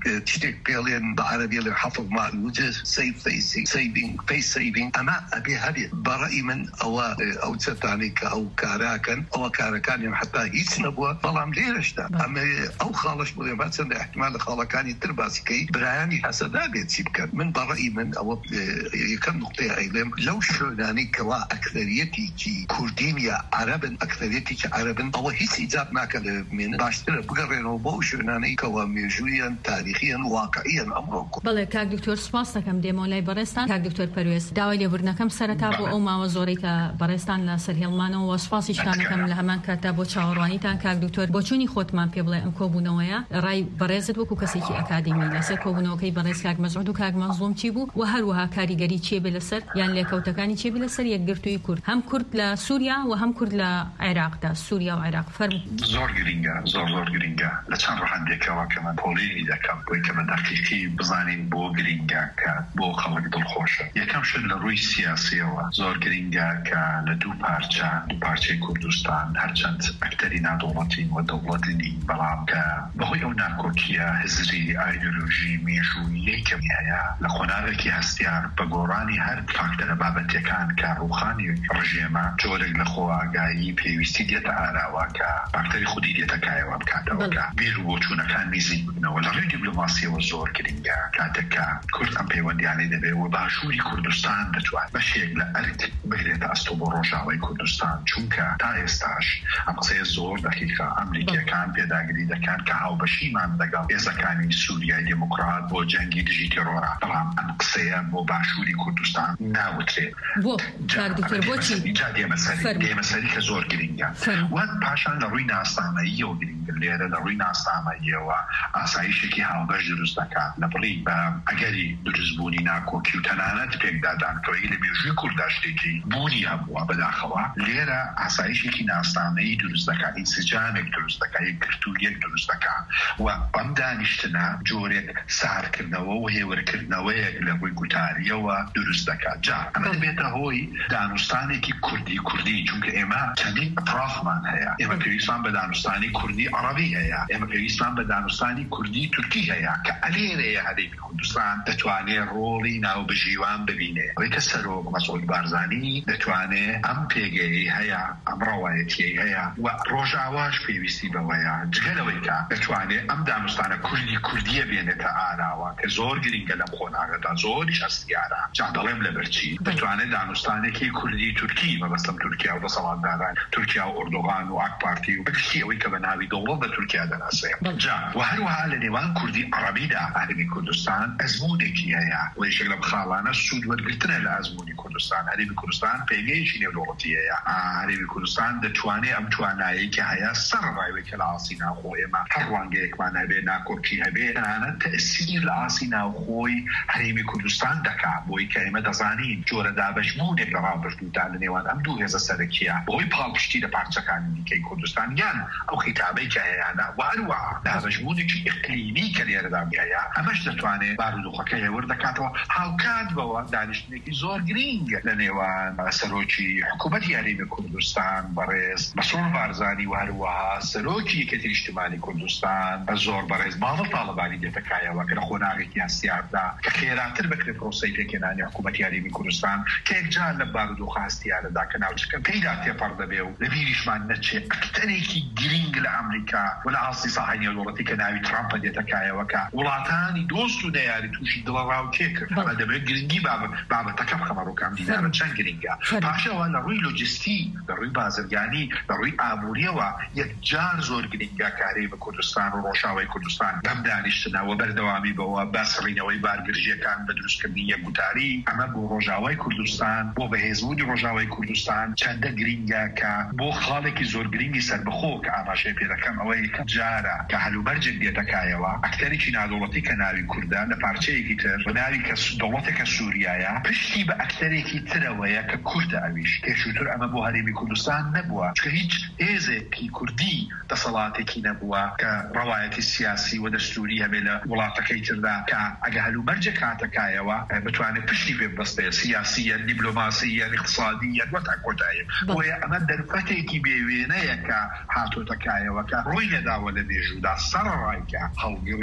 تشتك بيلين بعربي اللي حفظ مع الوجه سيف فيسي سيفين فيس سيفين أما أبي هذه برأي من أو أو تتانيك أو كاراكن أو كاراكان حتى يسنبوا طالما ليش ده أما أو خالش بده مثلا احتمال خالكان يترباسكي براني حسدا بيتسيبكن من برأي من أو يكون نقطة أيلم لو شو يعني كوا أكثريتي كي كردين يا عرب أكثريتي كي عرب أو هيس إجاب ناكل من باشتر بقرنوا بوش يعني كوا ميجويا تاريخيا واقعيا أمركم. بله كاك دكتور سپاس دکم دیمولای برستان کاک دکتور پرویز داولی ورنکم سرتاب و اوما وزوری که برستان لسر هلمانو و سپاسیش کانکم لهمان کتاب و چهارانی تان کاک دکتور بچونی خود من پیبله ام کوبونویا رای برزد و کوکسی کی اکادمی لسر کوبونو کی برز کاک مزعود و کاک مظلوم چی بو و هر وها کاریگری چی بلسر یعنی لکوتکانی چی بلسر یک گرتوی کرد هم کرد لسوریا و هم کرد لعراق تا سوریا و عراق فرم زور گرینگا زور زور گرینگا لچان رو هندی که واقعا پولی دکم بوی که من دقیقی بزنیم بو گرینگا که بو خلق دل خوشه یکم شد لروی سیاسی و زور گرینگا که لدو پارچه دو پارچه کردستان هرچند اکترین دولتی و دولتی بلام که بهوی اون نکوکیه هزری ایدئولوژی میشویی که میهیا لخوناغه که هستیار بگورانی هر فاکتر بابت یکان که روخانی رژیمه جورگ لخو آگاهی پیوستی دیت آراوه که فاکتری خودی دیت کایوه بکاته و که بیرو چونه کان میزی بکنه و لروی دیپلوماسی و زور گرینگا کاته که کرد ام پیوندیانی دبه و باشوری کردستان دتوان بشیگ لأرد بگریت استو بروشاوی کردستان چونکه تا استاش ام قصه زور دقیقه امریکا کان پیداگری دکان که هاو بشیمان دقل ازاکانی سوریای دموکرات بو جنگی دجی ترورا طبعا ام قصه بو باشوری کردستان ناوتره بو کار دکتر بو چی؟ جا دیه مسئله دیه مسئله که زور گرینگا و پاشان لروی ناستانایی و گرینگا لیره لروی ناستانایی و آسایشی که هاو بش درست دکان نبری اگری درست بونی ناکوکی و تنانت پیگ دادن که ایلی بیوشوی کرداشتی که بونی هم و بداخوا لیره آسایشی که ناستانایی درست دکان انسجامک درست دکان یک گرتوریک درست دکان و ام دانشتنا جورک سار کردنەوە و هێوەرکردنەوەیەک لە ڕووی گوتاریەوە دروست دەکات جا ئەمە دەبێتە هۆی دانوستانێکی کوردی کوردی چونکە ئێمە چەندین ئەطرافمان هەیە ئێمە پێویستمان بە دانوستانی کوردی عەرەبی هەیە ئێمە پێویستمان بە دانوستانی کوردی تورکی هەیە کە ئەلێرەیە هەرێمی کوردستان دەتوانێت ڕۆڵی ناوبژیوان ببینێ ئەوەی کە سەرۆک مەسعود بارزانی دەتوانێت ئەم پێگەی هەیە ئەم ڕەوایەتیەی هەیە و ڕۆژاواش پێویستی بەوەیە جگەلەوەی کە دەتوانێت ئەم دانوستانە کوردی کوردیە بێنێتە ئاراوە کە زۆر گرینگە لەم خۆناغەدا زۆریش هەستیارە جا دەڵێم لەبەرچی دەتوانێت دانوستانێکی کوردی تورکی مەبەستم تورکیا و دەسەڵاتداران تورکیا و ئۆردۆغان و ئاک پارتی و بەگشتی ئەوەی کە بە ناوی دەوڵەت بە تورکیا دەناسێ جا و هەروەها لە نێوان کوردی عەرەبیدا هەرێمی کوردستان ئەزموونێکی هەیە و یەکێک لەم خاڵانە سوود وەرگرتنە لە ئەزموونی کوردستان هەرێمی کوردستان پێگەیەکی نێودەوڵەتی هەیە هەرێمی کوردستان دەتوانێت ئەم توانایەی کە هەیە سەرڕایوەی کە لە ئاسی ناوخۆ ئێمە هەر ڕوانگەیەکمان هەبێ ناکۆکی هەبێ تەنانەت تەئسیر لە ئاسی ناوخۆی هەرێمی کوردستان دەکات بۆی کە ئێمە دەزانین جۆرە دابەشبوونێک لە ڕابردوودا لە نێوان ئەم دوو هێزە سەرەکیە بۆی پاڵپشتی لە پارچەکانی دیکەی کوردستان یان ئەو خیتابەی کە هەیەە و هەروەها دابەشبوونێکی ئیقلیمی کە لێرەدا هەیە ئەمەش دەتوانێت بارودۆخەکە هێور دەکاتەوە هاوکات بەوە دانیشتنێکی زۆر گرنگ لە نێوان سەرۆکی حکوومەتی هەرێمی کوردستان بەڕێز مەسعود بارزانی و هەروەها سەرۆکی یەکێتی نیشتیمانی کوردستان بە زۆر بەڕێز ماڵە تاڵەبانی دێتەکایەوە کە لە خۆناغێکی هەستیاردا کە خێراتر بکرێت پرۆسەی پێکێنانی حکوومەتی هەرێمی کوردستان کە یەکجار لە بارودۆخە هەستیارەدا کە ناوچەکە پێیدا تێپەڕ دەبێ و لە بیریشمان نەچێت ئەکتەرێکی گرنگ لە ئەمریکا و لە ئاسی ساحەی نێودەوڵەتی کە ناوی ترامپە دێتەکایەوە کە وڵاتانی دۆست و نەیاری تووشی دڵەڕاوکێ کرد ئەمە دەبێت گرنگی بابەتەکە بخەمە ڕووکەم دیدارە چەند گرنگە پاشەوە لە ڕووی لۆجستی لە ڕووی بازرگانی لە ڕووی ئابووریەوە یەکجار زۆر گرنگە کارەی بە کوردستان و ڕۆژاوای کوردستان بەم دانیشتنەوە بەردەوامی بەوە بەسڕینەوەی بارگرژیەکان بە دروستکردنی یەک گوتاری ئەمە بۆ ڕۆژاوای کوردستان بۆ بەهێزبوونی ڕۆژاوای کوردستان چەندە گرنگە کە بۆ خاڵێکی زۆر گرنگی سەربەخۆ کە ئاماژەی پێ دەکەم ئەوە یەکەم جارە کە هەلوبەرجێک دێتەکایەوە ئەکتەرێکی نادوڵەتی کە ناوی کوردە لە پارچەیەکی تر بە ناوی کە دەوڵەتێکە سووریایە پشتی بە ئەکتەرێکی ترەوەیە کە کوردە ئەویش پێشووتر ئەمە بۆ هەرێمی کوردستان نەبووە چکە هیچ هێزێکی کوردی دەسەڵاتێکی نەبووە کە ڕەوایەتی سیاسی و دەستوری هەبێ لە وڵاتەکەی تردا کە ئەگە هەلوبەرجێک هاتەکایەوە بتوانێت پشتی پێ ببەستێ سیاسیە دیپلۆماسیە اقتصادیە دواتە کۆتایە بۆیە ئەمە دەرفەتێکی بێوێنەیە کە هاتۆتەکایەوە کە ڕووی نەداوە لە مێژوودا سەرڕایکە هەڵگری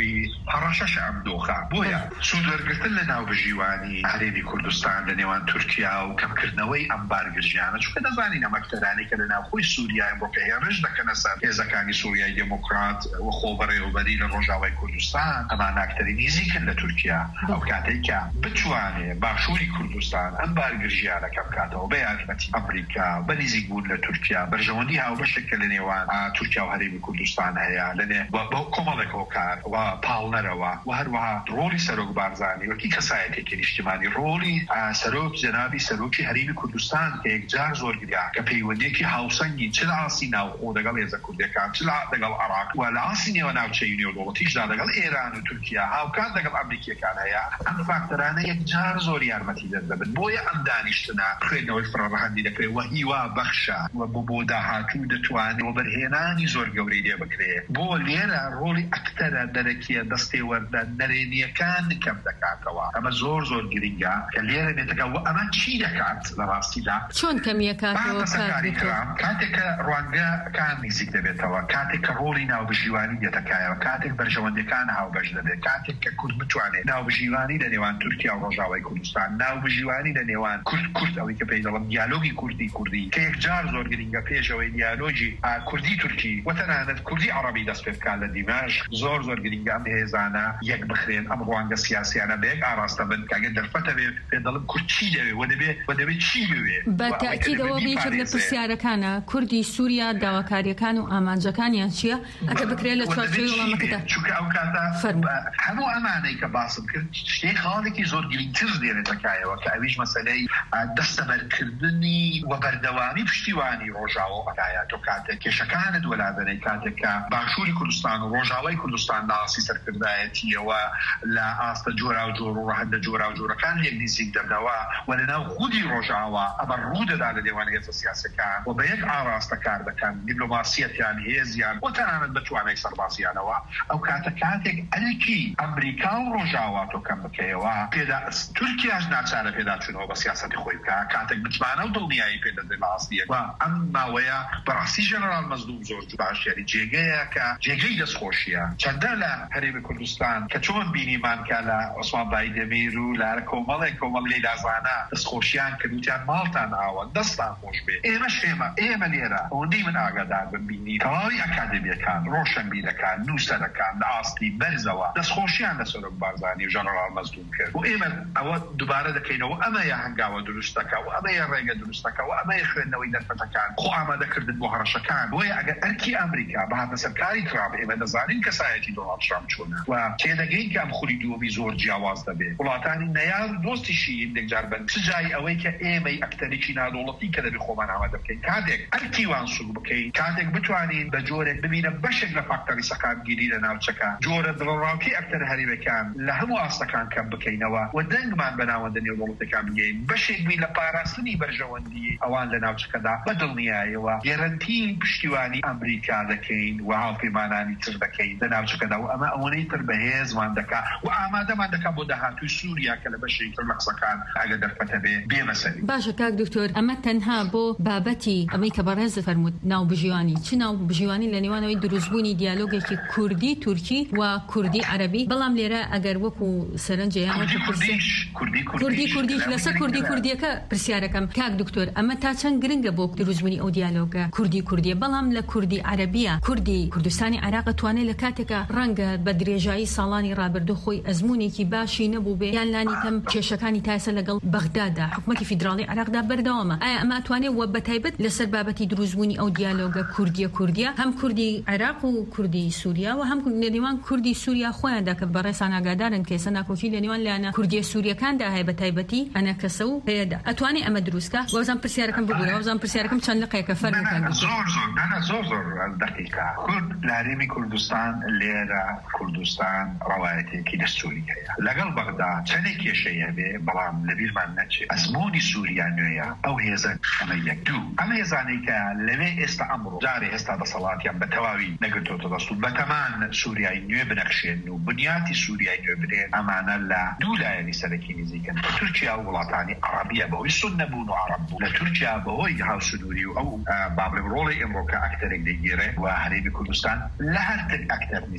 ڕۆژی هەڕەشەش ئەم دۆخە بۆیە سوودوەرگرتن لە ناوبژیوانی هەرێمی کوردستان لە نێوان تورکیا و کەمکردنەوەی ئەم بارگرژیانە چونکە دەزانین ئەمەکتەرانی کە لە ناوخۆی سووریا ئەمڕۆکە هێرش دەکەنە سەر هێزەکانی سووریای دموکرات و خۆبەڕێوەبەری لە ڕۆژاوای کوردستان ئەمان ئاکتەری نزیکن لە تورکیا ئەو کاتێک کە بتوانێت باشووری کوردستان ئەم بارگرژیانە کە بکاتەوە بە یارمەتی ئەمریکا بە نزیکبوون لە تورکیا بەرژەوەندی هاوبەشێکە لە نێوان تورکیا و هەرێمی کوردستان هەیە لەنێ بۆ کۆمەڵێکەوە کار و پاڵنەرەوە و هەروەها ڕۆڵی سەرۆک بارزانانی وەکی کەسایەتێکی نیشتیمانی ڕۆڵی سەرۆک جەنابی سەرۆکی هەرێمی کوردستان کە یەکجار زۆر گریا کە پەیوەندێکی هاوسەنگی چ لە ئاسی ناوخۆ لەگەڵ هێزە کوردەکان چ لەگەڵ عێراق و لە ئاسی نێوە ناوچەی نێودەوڵەتیشدا لەگەڵ ئێران و تورکیا هاوکات لەگەڵ ئەمریکیەکان هەیە ئەم فاکتەرانە یەکجار زۆر یارمەتی دەدەبن بۆیە ئەم دانیشتنە خوێندنەوەی فڕەڕەهەندی دەکرێت وە هیوا بەخشە و بۆ بۆ داهاتوو دەتوانێت و بەرهێنانی زۆر گەورەی لێ بکرێت بۆ لێرە ڕۆڵی ئەکتەرە دەرەکیە دەستێ وەردە نەرێنیەکان کەم دەکاتەوە ئەمە زۆر زۆر گرنگە کە لێرە بێتەکە و ئەمە چی دەکات لە ڕاستیدا چۆن کەمیەکاتەوە کاتێککە ڕوانگەکان نزیک دەبێتەوە کاتێک کە ڕۆڵی ناوبژیوانی دێتەکایەوە کاتێک بەرژەوەندەکان هاوبەش دەبێت کاتێک کە کورد بتوانێت ناوبژیوانی لە نێوان تورکیا و ڕۆژاوای کوردستان ناوبژیوانی لە نێوان کورد کورد ئەوەی کە پێی دەڵم دیالۆگی کوردی کوردی کە یەکجار زۆر گرنگە پێشەوەی دیالۆژی کوردی تورکی و تەنانەت کوردی عەرەبی دەست پێ بکات لە دیمەشق زۆر زۆر گرنگە ئەم هێزانە یەک بخرێن ئەم ڕوانگە سیاسیانە بەیەک ئاراستە بن کەگە دەرفەتە بێ پێ دەڵم کورد چی دەوێت و دەبێت و دەبێت چی بوێت بە تاکیدەوە بێژێک لە پرسیارەکانە کوردی سووریا داواکاریەکان و ئامانجەکانیان چییە ئەگە بکرێت لە چوارچێوەی وەڵامەکەدا چونکە ئەو کاتە هەموو ئەمانەی کە باسم کرد شتێک خاڵێکی زۆر گرنگتر دێنێتەکایەوە کە ئەویش مەسەلەی دەستەبەرکردنی و بەردەوامی پشتیوانی ڕۆژاوە ئەدایە تۆ کاتێک کێشەکانت وەلادەنەی کاتێک کە باشووری کوردستان و ڕۆژاوای کوردستان ناسی سەرکردایەتیەوە لە ئاستە جۆرا و جۆر و ڕەهەندە جۆرا و جۆرەکان یەک نزیک دەبنەوە و لەناو خودی ڕۆژاوە ئەمە ڕوودەدا لە دێوان هێزە سیاسەکان و بە یەک ئاراستە کار دەکەن دیپلۆماسیەتیان هێزیان و تەنانەت بە توانای سەربازیانەوە ئەو کاتە کاتێک ئەلکی ئەمریکا و ڕۆژاوا تۆ کەم بکەیەوە پێدا تورکیاش ناچارە پێداچوونەوە بە سیاسەتی خۆی بکە کاتێک بتوانە و دڵنیایی پێدەدێ بە ئاستیەک و ئەم ماوەیە بەڕاستی ژەنەرال مەزلوم زۆر باش یاری جێگەیە کە جێگەی دەستخۆشیە چەندە لە هەرێمی کوردستان کە چۆن بینیمان کە لە عوسمان بایدەمیر و لارە کۆمەڵێک کۆمەڵی لازانە دەستخۆشیان کردوتیان ماڵتان ئاوە دەستان خۆش بێ ئێمە شێمە ئێمە لێرە ئەوەندەی من ئاگادار ببینی تەواوی ئەکادمیەکان ڕۆشنبیرەکان نووسەرەکان لە ئاستی بەرزەوە دەستخۆشیان لە سەرۆک بارزانی و ژەنەرال مەزلوم کرد و ئێمە ئەوە دووبارە دەکەینەوە ئەمە یا هەنگاوە دروستەکە و ئەمە یا ڕێگە دروستەکە و ئەمە خوێندنەوەی دەرفەتەکان خۆ ئامادەکردن بۆ هەڕەشەکان بۆیە ئەگەر ئەرکی ئەمریکا بەهاتە سەرکاری ترامپ ئێمە دەزانین کەسایەتی دۆناڵد ترامپ چۆنە و تێدەگەین کە ئەم خولی دووەمی زۆر جیاواز دەبێت وڵاتانی نەیان دۆستیشی یەکجار بن سجای ئەوەی کە ئێمەی ئەکتەرێکی نادوڵەتی کە دەبێت خۆمان ئامادە بکەین کاتێک ئەرکیوان سوور بکەین کاتێک بتوانین بە جۆرێک ببینە بەشێک لە فاکتەری سەقامگیری لە ناوچەکە جۆرە دڵڕاوکی ئەکتەر هەرێمەکان لە هەموو ئاستەکان کەم بکەینەوە و دەنگمان بە ناوەندە نێودەوڵەتەکان بگەین بەشێک بین لە پاراستنی بەرژەوەندی ئەوان لە ناوچەکەدا بە دڵنیاییەوە گەرەنتی پشتیوانی ئەمریکا دەکەین و هاوپەیمانانی تر دەکەین لە ناوچەکەدا و ئەمە ئەوەی تر بەهێزمان دەکات و ئامادەمان دەکات بۆ داهاتووی سووریا کە لە بەشێکی تر لە قسەکان ئەگە دەرفەتە بێ بێمەسەری باشە کاک دکتۆر ئەمە تەنها بۆ بابەتی ئەمەی کە بەڕێز فەرموود ناوبژیوانی چ ناوبژیوانی لە نێوانەوەی دروستبوونی دیالۆگێکی کوردی تورکی و کوردی عەرەبی بەڵام لێرە ئەگەر وەکو سەرنجەیان کوردی کوردی کوردیش لەسەر کوردی کوردیەکە پرسیارەکەم کاک دکتۆر ئەمە تا چەند گرنگە بۆ دروستبوونی ئەو دیالۆگە کوردی کوردیە بەڵام لە کوردی عەرەبیە کوردی کوردستانی عێراق توانێت لە کاتێکە ڕەنگە بە درێژایی ساڵانی ڕابردوو خۆی ئەزمونێکی باشی نەبوو بێ یان لانی تەم کێشەکانی تاسە لەگەڵ بەغدادا حکومەتی فیدراڵی عێراقدا بەردەوامە ئایا ئەمە توانێت وە بەتایبەت لەسەر بابەتی دروستبوونی ئەو دیالۆگە کوردیە کوردیە هەم کوردی عێراق و کوردی سووریا و هەم لە نێوان کوردی سووریا خۆیاندا کە بەڕێسان ئاگادارن کە ئێستا ناکۆکی لە نێوان لایەنە کوردی سووریەکاندا هەیە بەتایبەتی ئەنە کەسە و پێدا ئەتوانێت ئەمە دروستکە وەزان پرسیارەکەم بگورە وەزان پرسیارەکەم چەند لقەیەکە فەرموکەن زۆر زۆر زۆر زۆر دقیقا کورد لە هەرێمی کوردستان لێرە کوردستان ڕەوایەتێکی دەستوری هەیە لەگەڵ بەغدا چەندێک کێشەیە بێ بەڵام لەبیرمان نەچێت ئەزموونی سووریا نوێیە ئەو هێزە ئەمە یەک دوو ئەم هێزانەی کە لەوێ ئێستا ئەمڕۆ جارێ ئێستا دەسەڵاتیان بە تەواوی نەگرتوتە دەست و بەتەمان سووریای نوێ بنەخشێن و بنیاتی سووریای نوێ بدرێن ئەمانە لە دوو لایەنی سەرەکی نزیکن تورکیا و وڵاتانی عەرەبیە بەهۆی سون نەبوون و عەرەب بوون لە تورکیا بەهۆی هاوسنووری و ئەو بابڵێ ڕۆڵی ئەمڕۆکە ئەکتەرێک دەگیرێ و هەرێمی کوردستان لە هەر تر ئەکتەر نزیکە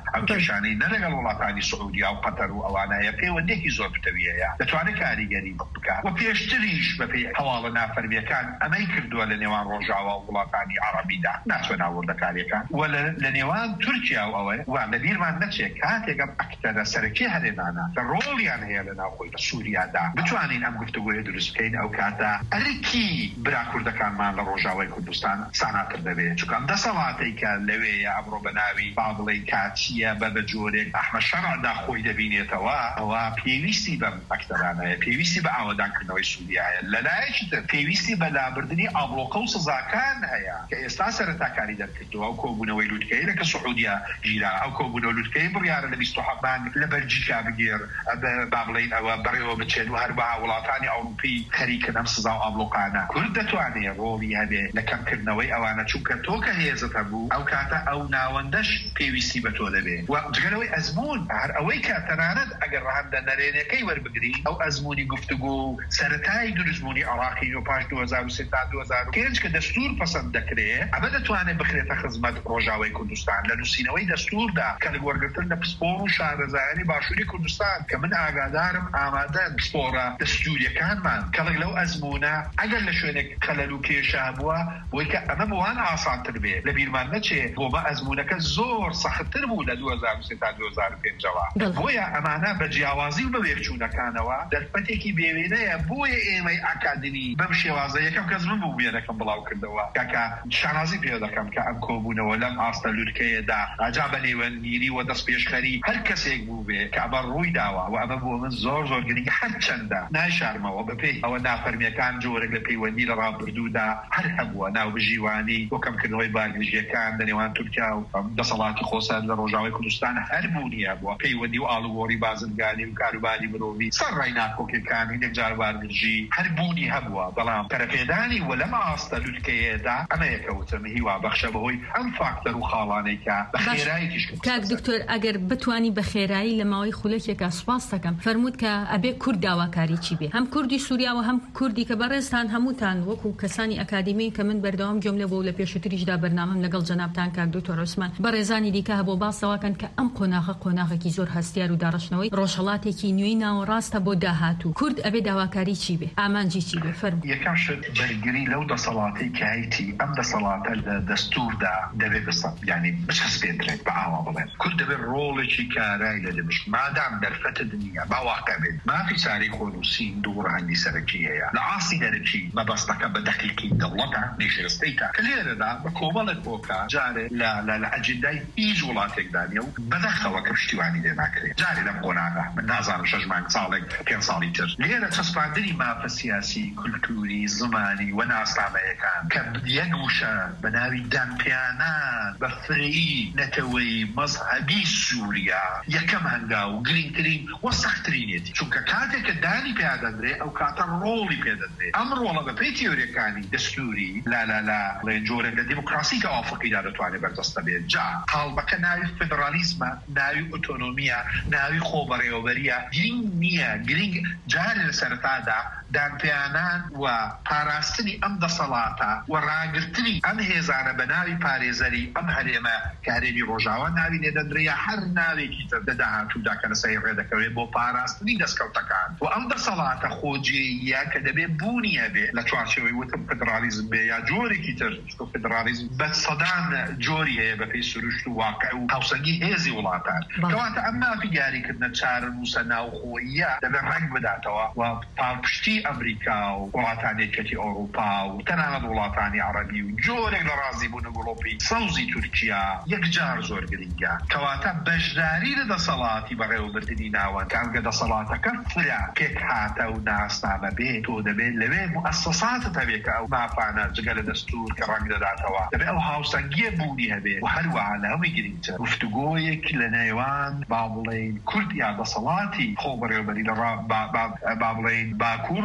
ئەو کێشانەی نەلەگەڵ وڵاتانی سعودی و قەتەر و ئەوانەیە پەیوەندێکی زۆر پتەویەیە دەتوانێت کاریگەری بکات و پێشتریش بەپێی هەواڵە نافەرمیەکان ئەمەی کردووە لە نێوان ڕۆژاوا و وڵاتانی عەرەبیدا ناچوە ناوەندەکاریەکان و لە نێوان تورکیا و ئەوەی وا لە بیرمان نەچێت کاتێک ئەم ئەکتەرە سەرەکی هەرێمانە کە ڕۆڵیان هەیە لە ناوخۆی سووریادا بتوانین ئەم گفتوگۆیە دروست بکەین ئەو کاتە ئەرکی برا کوردەکانمان لە ڕۆژاوای کوردستان ساناتر دەبێت چونکە ئەم دەسەڵاتەی کە لەوەیە ئەمڕۆ بە ناوی با بڵێین کاچیە بە بە جۆرێک ئەحمەد شەرعدا خۆی دەبینێتەوە ئەوە پێویستی بەم ئەکتەرانەیە پێویستی بە ئاوەدانکردنەوەی سووریایە لەلایەکی تر پێویستی بە لابردنی ئابڵۆقە و سزاکان هەیە کە ئێستا سەرەتاکاری دەرکردووە ئەو کۆبوونەوەی لووتکەیە کە سعودیا گیرا ئەو کۆبوونەوە لووتکەی بڕیارە لە بیست و سەبت لە بەلجیکا بگێر با بڵێین ئەوە بەڕێوە بچێت و هەروەها وڵاتانی ئەوروپی خەریکن ئەم سزا و ئابڵۆقانە کورد دەتوانێت ڕۆڵی هەبێ لە کەمکردنەوەی ئەوانە چونکە تۆ کە هێزت هەبوو ئەو کاتە ئەو ناوەندەش پێویستی بە تۆ دەبێت و جگەرەوەی ئەزمون هەر ئەوەی کە تەنانەت ئەگەر ڕەهەندە نەرێنەکەی وەربگری ئەو ئەزمونی گفتوگۆ و سەرەتای دروستبوونی عێراقی و پاش دوو هەزار و سێ تا دوو هەزار و پێنج کە دەستور پەسەند دەکرێت ئەمە دەتوانێت بخرێتە خزمەت ڕۆژاوای کوردستان لە نووسینەوەی دەستوردا کە لە وەرگرتن لە پسپۆڕ و شارەزایانی باشووری کوردستان کە من ئاگادارم ئامادە پسپۆڕە دەستوریەکانمان کەڵک لەو ئەزمونە ئەگەر لە شوێنێک خەلەل و کێشە بووە بۆی کە ئەمە بۆوان ئاسانتر بێت لە بیرمان نەچێت بۆ بە ئەزمونەکە زۆر سەختتر بوو لە دوو هەزار و سێ تا دوو هەزار و پێنجەوە بۆیە ئەمانە بە جیاوازی و بە وێرچوونەکانەوە دەرفەتێکی بێوێنەیە بۆیە ئێمەی ئاکادمی بەم شێوازە یەکەم کەس من بوو وێنەکەم بڵاو کردەوە کاکە شانازی پێ دەکەم کە ئەم کۆبوونەوە لەم ئاستە لووتکەیەدا ئاجا بە نێوەندگیری و دەست پێشخەری هەر کەسێک بوو بێ کە ئەمە ڕووی داوە و ئەمە بۆ من زۆر زۆر گرنگە هەر چەندە نایشارمەوە بەپێی ئەوە نافەرمیەکان جۆرێک لە پەیوەندی لە ڕابردوودا هەر هەبووە ناوبژیوانی و کەمکردنەوەی بارگژیەکان لە نێوان تورکیا و دەسەڵاتی خۆسەر لە ڕۆژاوای کوردستان هەر بوونیە بووە پەیوەندی و ئاڵوگۆڕی بازرگانی و کاروباری مرۆڤی سەرڕای ناکۆکیەکان هینێک جار بارگژی هەر بوونی هەبووە بەڵام پەرەپێدانی و لەم ئاستە لووتکەیەدا ئەمە یەکەوتم هیوا بەخشە بەهۆی ئەم فاکتەر و خاڵانەی کە بە خێراییش کاک دکتۆر ئەگەر بتوانی بە خێرایی لە ماوەی خولەکێکە سوپاس دەکەم فەرمووت کە ئەبێ کورد داواکاری چی بێ هەم کوردی سووریا و هەم کوردی کە بەڕێزتان هەمووتان وەکو کەسانی ئەکادمی کە من بەردەوام گوێم لێ بۆ لە پێشووتریشدا بەرنامەم لەگەڵ جەنابتان کاک دکتۆر عوسمان بەڕێزانی دیکە هەبوو باسەوەکەن کە ئەم قۆناغە قۆناغێکی زۆر هەستیار و داڕشنەوەی ڕۆژهەڵاتێکی نوێی ناوەڕاستە بۆ داهاتوو کورد ئەبێ داواکاری چی بێ ئامانجی چی بێ فەرموو یەکەم شت بەرگری لەو دەسەڵاتی کە هەیەی ئەم دەسەڵاتە لە دەستوردا دەبێت بسە یعنی بچەسپێنرێت بە ئاوا بڵێن کورد دەبێت ڕۆڵێکی کارایی لە دەمشق مادام دەرفەتە دنیا باواقع بێت مافی ساری خۆنووسین دوو ڕەهەندی سەرەکی هەیە لە ئاسی دەرەکی مەبەستەکە بە دەقیقی دەوڵەتە نێشرستەیتە کە لێرەدا بە کۆمەڵێک بۆکە جارێ لە ئەجندای هیچ وڵاتێکدانیە و بەدەخەوە کە پشتیوانی لێ ناکرێت جارێ لەم قۆناغە من نازانم شەش مانگ ساڵێک پێنج ساڵی تر لێرە چەسپاندنی مافە سیاسی کولتوری زمانی و ناسنامەیەکان کە یەک وشە بە ناوی دانپیانان بە فرەیی نەتەوەی مەزهەبی سووریا یەکەم هەنگا و گرنگترین وە سەختترینێتی چونکە کاتێک کە دانی پێدەدرێت ئەو کاتە ڕۆڵی پێدەدرێت ئەم ڕۆڵە بە پێی تیۆریەکانی دەستوری لا لا لا جۆرێک لە دیموکراسی کە ئافریقیدا دەتوانێت بەردەستە بێت جا هەڵبەکە ناوی فێدرالیزمە ناوی ئۆتۆنۆمیە ناوی خۆبەڕێوەبەریە گرنگ نییە گرنگ جارێ لە سەرەتادا دانپیانان و پاراستنی ئەم دەسەڵاتە و ڕاگرتنی ئەم هێزانە بە ناوی پارێزەری ئەم هەرێمە کە هەرێمی ڕۆژاوە ناوی لێدەدرێە هەر ناوێکی تر دەداهاتوودا کە لەسەر ڕێدەکەوێت بۆ پاراستنی دەستکەوتەکان و ئەم دەسەڵاتە خۆجێیە کە دەبێت بوونیە بێ لە چوارچێوەی وتم فێدرالیزم بێ یا جۆرێکی تر فێدرالیزم بە سەدان جۆری هەیە بەپێی سروشت و واقع و هاوسەنگی هێزی وڵاتان کەواتە ئەم مافی دیاریکردنە چارەنووسە ناوخۆییە دەبێت ڕەنگ بداتەوە و پاڵپشتی ئەمریکا و وڵاتانی یەکێتی ئەوروپا و تەنانەت وڵاتانی عەرەبی و جۆرێک لە ڕازیبوونە گڵۆپی سەوزی تورکیا یەکجار زۆر گرنگە کەواتە بەشداری لە دەسەڵاتی بەڕێوەبردننی ناوەند کامگە دەسەڵاتەکە فرا پێک هاتە و ناسنامە بێت تۆ دەبێت لەوێ موسەساتت هەبێت کە ئەو مافانە جگە لە دەستور کە ڕەنگ دەداتەوە دەبێت ئەو هاوسەنگیە بوونی هەبێت و هەروەها لە هەمووی گرنگتر گفتوگۆیەک لە نێوان با بڵێین کورد یا دەسەڵاتی خۆبەڕێوەبەری لە با بڵێین باکوور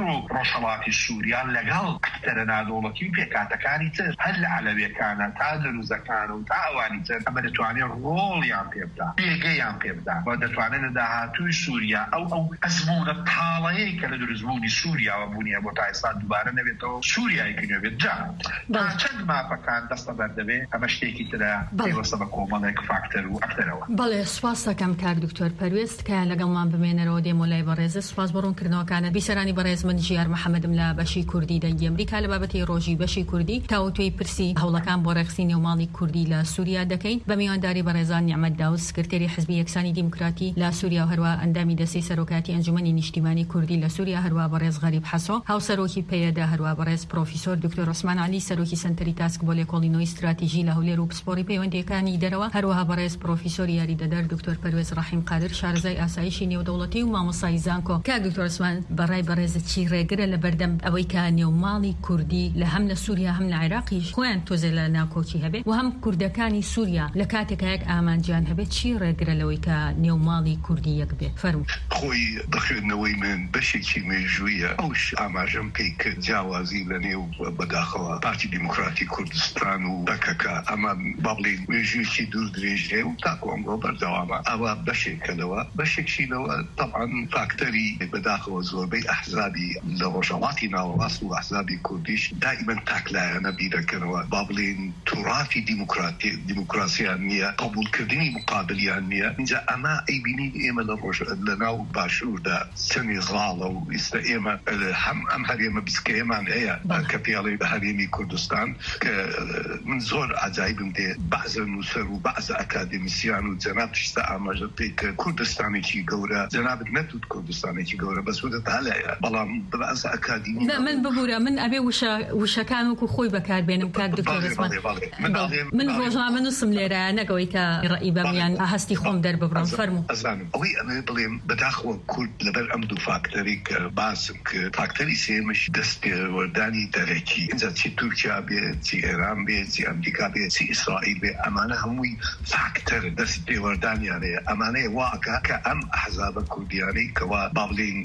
و ڕۆژهەڵاتی سووریا لەگەڵ ئەکتەرە نادوڵەتی و پێکاتەکانی تر هەر لە عەلەویەکانە تا دروزەکان و تا ئەوانی تر ئەمە دەتوانێت ڕۆڵیان پێ بدا پێگەیان پێ بدا و دەتوانێت لە داهاتووی سووریا ئەو ئەو ئەزمونە تاڵەیەی کە لە دروستبوونی سووریاوە بوونیە بۆ تا ئێستا دووبارە نەبێتەوە سووریایی نوێت جا تا چەند مافەکان دەستە بەردەبێ ئەمە شتێکی ترە پێوەستە بە کۆمەڵێک فاکتەر و ئەکتەرەوە. بەڵێ سوپاس دەکەم کاک دکتۆر پەروێست کە لەگەڵمان بمێنەرەوە دێمە لای بەڕێز سوپاس بۆ ڕوونکردنەوەکانە بیسەرانی بەڕێز من ژیار محەممەدم لە بەشی کوردی دەنگی ئەمریکا لە بابەتی ڕۆژی بەشی کوردی تاوتوی پرسی هەوڵەکان بۆ ڕێخستنی نێوماڵی کوردی لە سووریا دەکەین بە میوانداری بەڕێزان نیعمەت داوود سکرتێری حزبی یەکسانی دیموکراتی لە سووریا و هەروە ئەندامی دەستەی سەرۆکاتی ئەنجومەنی نیشتیمانی کوردی لە سووریا هەروە بەڕێز غەریب حەسۆ هاوسەرۆکی پەیەدا هەروە بەڕێز پرۆفیسۆر دکتۆر عوسمان عەلی سەرۆکی سنتەری تاسک بۆ لێکۆڵینەوەی استراتیژی لە هەولێر و پسپۆڕی پەیوەندیەکانی دەرەوە هەروەها بەڕێز پرۆفیسۆر یاریدەدەر دکتۆر پەروێز ڕەحیم قادر شارەزای ئاسایشی نێودەوڵەتی و مامۆستای زانکۆ. کاک دکتۆر عوسمان بەڕای بەڕێزە چی ڕێگرە لە بەردەم ئەوەی کە نێوماڵی کوردی لە هەم لە سووریا هەم لە عێراقیش خۆیان تۆزێ لە ناوکۆکی هەبێت و هەم کوردەکانی سووریا لە کاتێکە یەک ئامانجیان هەبێت چی ڕێگرە لەوەی کە نێوماڵی کوردی یەک بێت؟ فەرموو. خۆی بەخێنەوەی من بەشێکی مێژوویە ئەوش ئاماژەم پێی کرد جیاوازی لە نێو بەداخەوە پارتی دیموکراتی کوردستان و بەکەکە ئەمە با بڵێن مێژوویەکی دوور درێژێ و تاکو ئەمڕۆ بەردەوامە ئەوە بەشێکەوە بەشێکشینەوە طبعاً فاکتەری بەداخەوە زۆربەی ئەحزابی لە ڕۆژهەڵاتی ناوەڕاست و ئەحزابی کوردیش دائیمەن تاکلایەنە بیرەکەنەوە با بڵێن توڕافی دیموکراتی دیموکراسیان نییە قبولکردنی مقابلیان نییە اینجا ئەمە ئەیبینین ئێمە لە ڕۆژ لە ناو باشووردا چەندی غاڵە و ئێستا ئێمە هەم ئەم هەرێمە بیسکەیەمان هەیە کە پێڵێ بە هەرێمی کوردستان کە من زۆر عجایبم دێ بەعزە نووسەر و بەعزە ئەکادمیسیان و جەناب تشتا ئاماژە پێی کە کوردستانێکی گەورە جەنابت نەتوت کوردستانێکی گەورە بەس وەدەت هەلایە بەڵام بەعزە ئەکادمی من ببوورە من ئەبێ وشەکان وەکو خۆی بەکاربێنم کاک دکتۆر عوسمان من ڕۆژنامە نووسم لێرە نەگەوەی کە ڕەئی بەمیان هەستی خۆم دەرببڕم فەرموو. ئەزانم ئەوەی ئەمێ بڵێم بەداخەوە کورد لەبەر ئەم دوو فاکتەری کە باسم کرد فاکتەری سێمش دەستپێوەردانی دەرەکی اینجا چی تورکیا بێت چی ئێران بێت چی ئەمریکا بێت چی ئیسرائیل بێت ئەمانە هەمووی فاکتەر دەست پێوەردانیانەیە ئەمانەیە واکە کە ئەم ئەحزابە کوردیانەی کەوا با بڵێن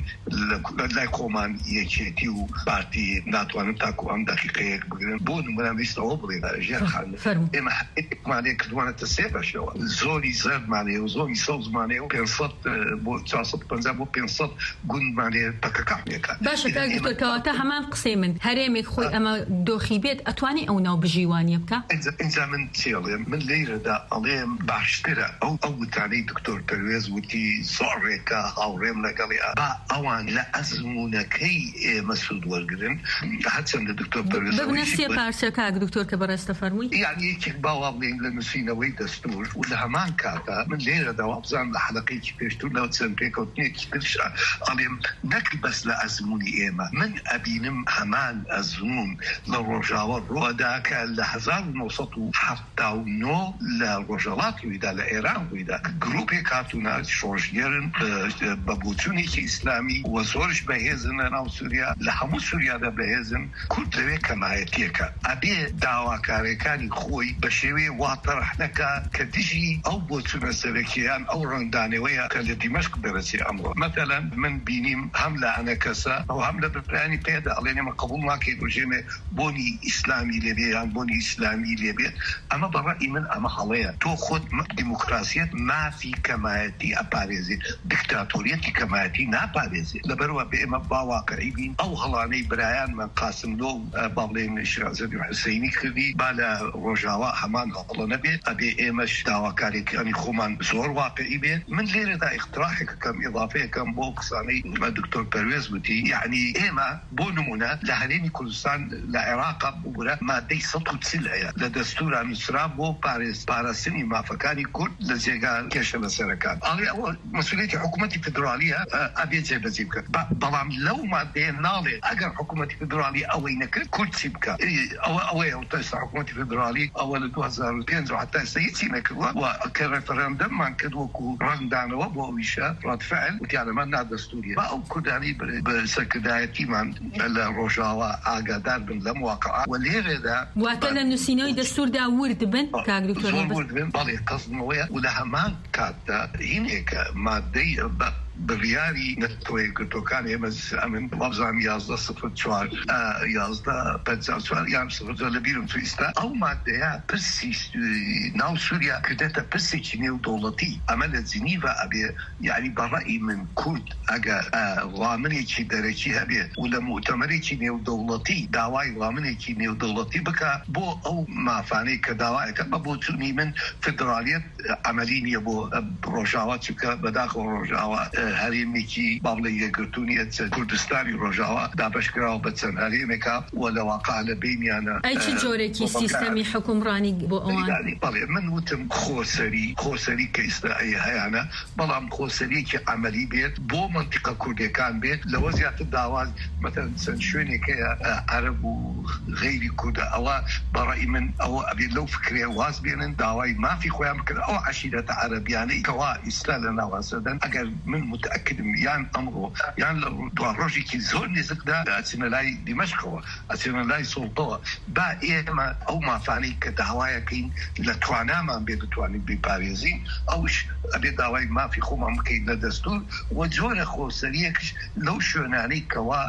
لای خۆمان یەکێتی و پارتی ناتوانن تاکو ئەم دەقیقەیەک بگرن بۆ نمونە ویستەوە بڵێن ژێر خان ئێمە ئێمانەیە کردوانەتە سێ بەشەوە زۆری زەردمانەیە و زۆری سەوزمانەیە و پێنسەد بۆ چوارسەد و پەنجا بۆ پێنسەد گوندمانەیە پەکەکانێکە. باشە کاک دکتۆر کەواتە هەمان قسەی من هەرێمێک خۆی ئەمە دۆخی بێت ئەتوانی ئەو ناو بژیوانیە بکە؟ اینجا من چێڵێم من لێرەدا ئەڵێم باشترە ئەو ئەو وتانەی دکتۆر پەروێز وتی زۆڕێکە هاوڕێم لەگەڵی با ئەوان لە ئەزمونونەکەی ئێمە سوود وەرگرن هەرچەندە دکتۆر پەروێز ببنە سێ پارچە کاک دکتۆر کە بەڕێستە فەرمووی یعنی یەکێک باوا بڵێن لە نووسینەوەی دەستوور و لە هەمان کاتە من لێرەدا وابزان لە حەلەقەیەکی پێشتر لەوە چەند پێکەوتنێکی ترشە ئەڵێم نەکرد بەس لە ئەزمموی ئێمە من ئەبینم هەمان ئەزمون لە ڕۆژاوە ڕۆدا کە لە هەزار و نۆسەد و هەفتا و نۆ لە ڕۆژهەڵاتی ویدا لە ئێران ویدا گروپێک هاتوونە شۆژگەرن بە بۆچوونێکی ئیسلامی و زۆرش بەهێزن لە ناو سووریا لە هەموو سووریادا بەهێزن کورد لەوێ کەمایەتیەکە ئەبێ داواکارەکانی خۆی بە شێوەیە واتەڕەحنەکە کە دژی ئەو بۆچوونە سەرەکییان ئەو ڕەنگدانەوەیە کە لە دیمەشق دەرەچێ ئەمڕۆ مەتەلەن من بینیم هەم لە ئەنە کەسە ئەو هەم لە بەرپرانی پێدا ئەڵێنێمە قبول ناکەی ڕژێمێ بۆنی ئیسلامی لێبێ یان بۆنی ئیسلامی لێبێت ئەمە بەڕەئی من ئەمە هەڵەیە تۆ خۆت دیموکراسیەت مافی کەمایەتی ئەپارێزێت دیکتاتۆریەتی کەمایەتی ناپارێزێت لەبەرەوە بە ئێمە باواقعی بین ئەو هەڵانەی برایان من قاسملۆ با بڵێن شیرازەی حوسەینی کردی با لە ڕۆژاوا هەمان هەڵە نەبێت ئەبێ ئێمەش داواکارێکانی خۆمان زۆر واقعی بێت من لێرەدا اختراحێکەکەم ئضافەیەکەم بۆ قسانەی دکتۆر پەروێز وتی یعنی ئێمە بۆ نمونە لە هەرێمی کوردستان لە عێراق بوورە مادەی سەد و چل هەیە لە دەستوران نووسرا بۆ پاراستنی مافەکانی کورد لە جێگا کێشە لەسەرەکان ئەڵێ ئەوە مەسئولیەتی حکوومەتی فیدرالیە ئەبێ جێبەجێ بکات بەڵام لەو مادەیە ناڵێ ئەگەر حکوومەتی فیدرالی ئەوەی نەکرد کورد چی بکات ئەوە ئەوەیە تا ئێستا حکوومەتی فیدرالی ئەوە لە دوو هەزار و پێنج هەتا ئێستا هیچی نەکردووە و کە ڕێفەرەندەممان کرد وەکو ڕەنگدانەوە بۆ ئەویشە ڕەتفعل وتیانەمە نادەستوریە بە ئەو کوردانی بە سەرکردایەتیمان لە ڕۆژاوا ئاگادار بن لەم واقعە و لێرەدا واتە لە نووسینەوەی دەستوردا ورد بن کاک دکتۆر ورد بن بەڵێ قەزمەوەیە و لە هەمان کاتدا هینێکە مادەی بڕیاری نەتۆی گرتوەکان ئێمە ئەمن وابزانام یازدە سفر چوار یازدە پەنجا چوار یان سفر لە بیرم تو ئێستا ئەو مادەیە پرسی ناو سووریا کردێتە پرسێکی نێودەوڵەتی ئەمە لە جنیڤە ئەبێ یعنی بەڕەئی من کورد ئەگەر وڵامنێکی دەرەکی هەبێ و لە موتەمەرێکی نێودەوڵەتی داوای وڵامنێکی نێودەوڵەتی بکە بۆ ئەو مافانەی کە داوایەکە بە بۆ چونی من فدرالیەت عملی نییە بۆ ڕۆژاوا چکە بەداخۆ ڕۆژاوا هەرێمێکی باڵی یەکگرتوونیە کوردستانی ڕۆژاوا دابەشکراوە بە چەند هەرێمێکە و لە واقع لە بینیانە ئەی چ جۆرێکی سیستەمی حکومڕانی بۆ ئەوان بەڵێ من وتم خۆسەری خۆسەری کە ئێستا ئەی هەیەە بەڵام خۆسەریەکی عملی بێت بۆ منتیقە کوردەکان بێت لەوە زیاتر داواز مەتەن چەند شوێنێکەیە عەرەب و غەیری کوردە ئەوە بەڕەئی من ئەوە ئەبێت لەو فکرێ واز بێنن داوای مافی خۆیان بکرد ئەو عەشیرەتە عەرەبیانەی کەوا ئیستا لە ناواسەدەن ئەگەر من متأکدم یان ئەمڕۆ یان لە دوا ڕۆژێکی زۆر نزیکدا ئەچنە لای دیمەشقەوە ئەچنە لای سوڵتەوە با ئێمە ئەو مافانەی کە داوایەکەین لە توانامان بێ بتوانین بیپارێزین ئەوش ئەبێ داوای مافی خۆمان بکەین لە دەستور و جۆرە خۆسەریەکش لەو شوێنانەی کەوا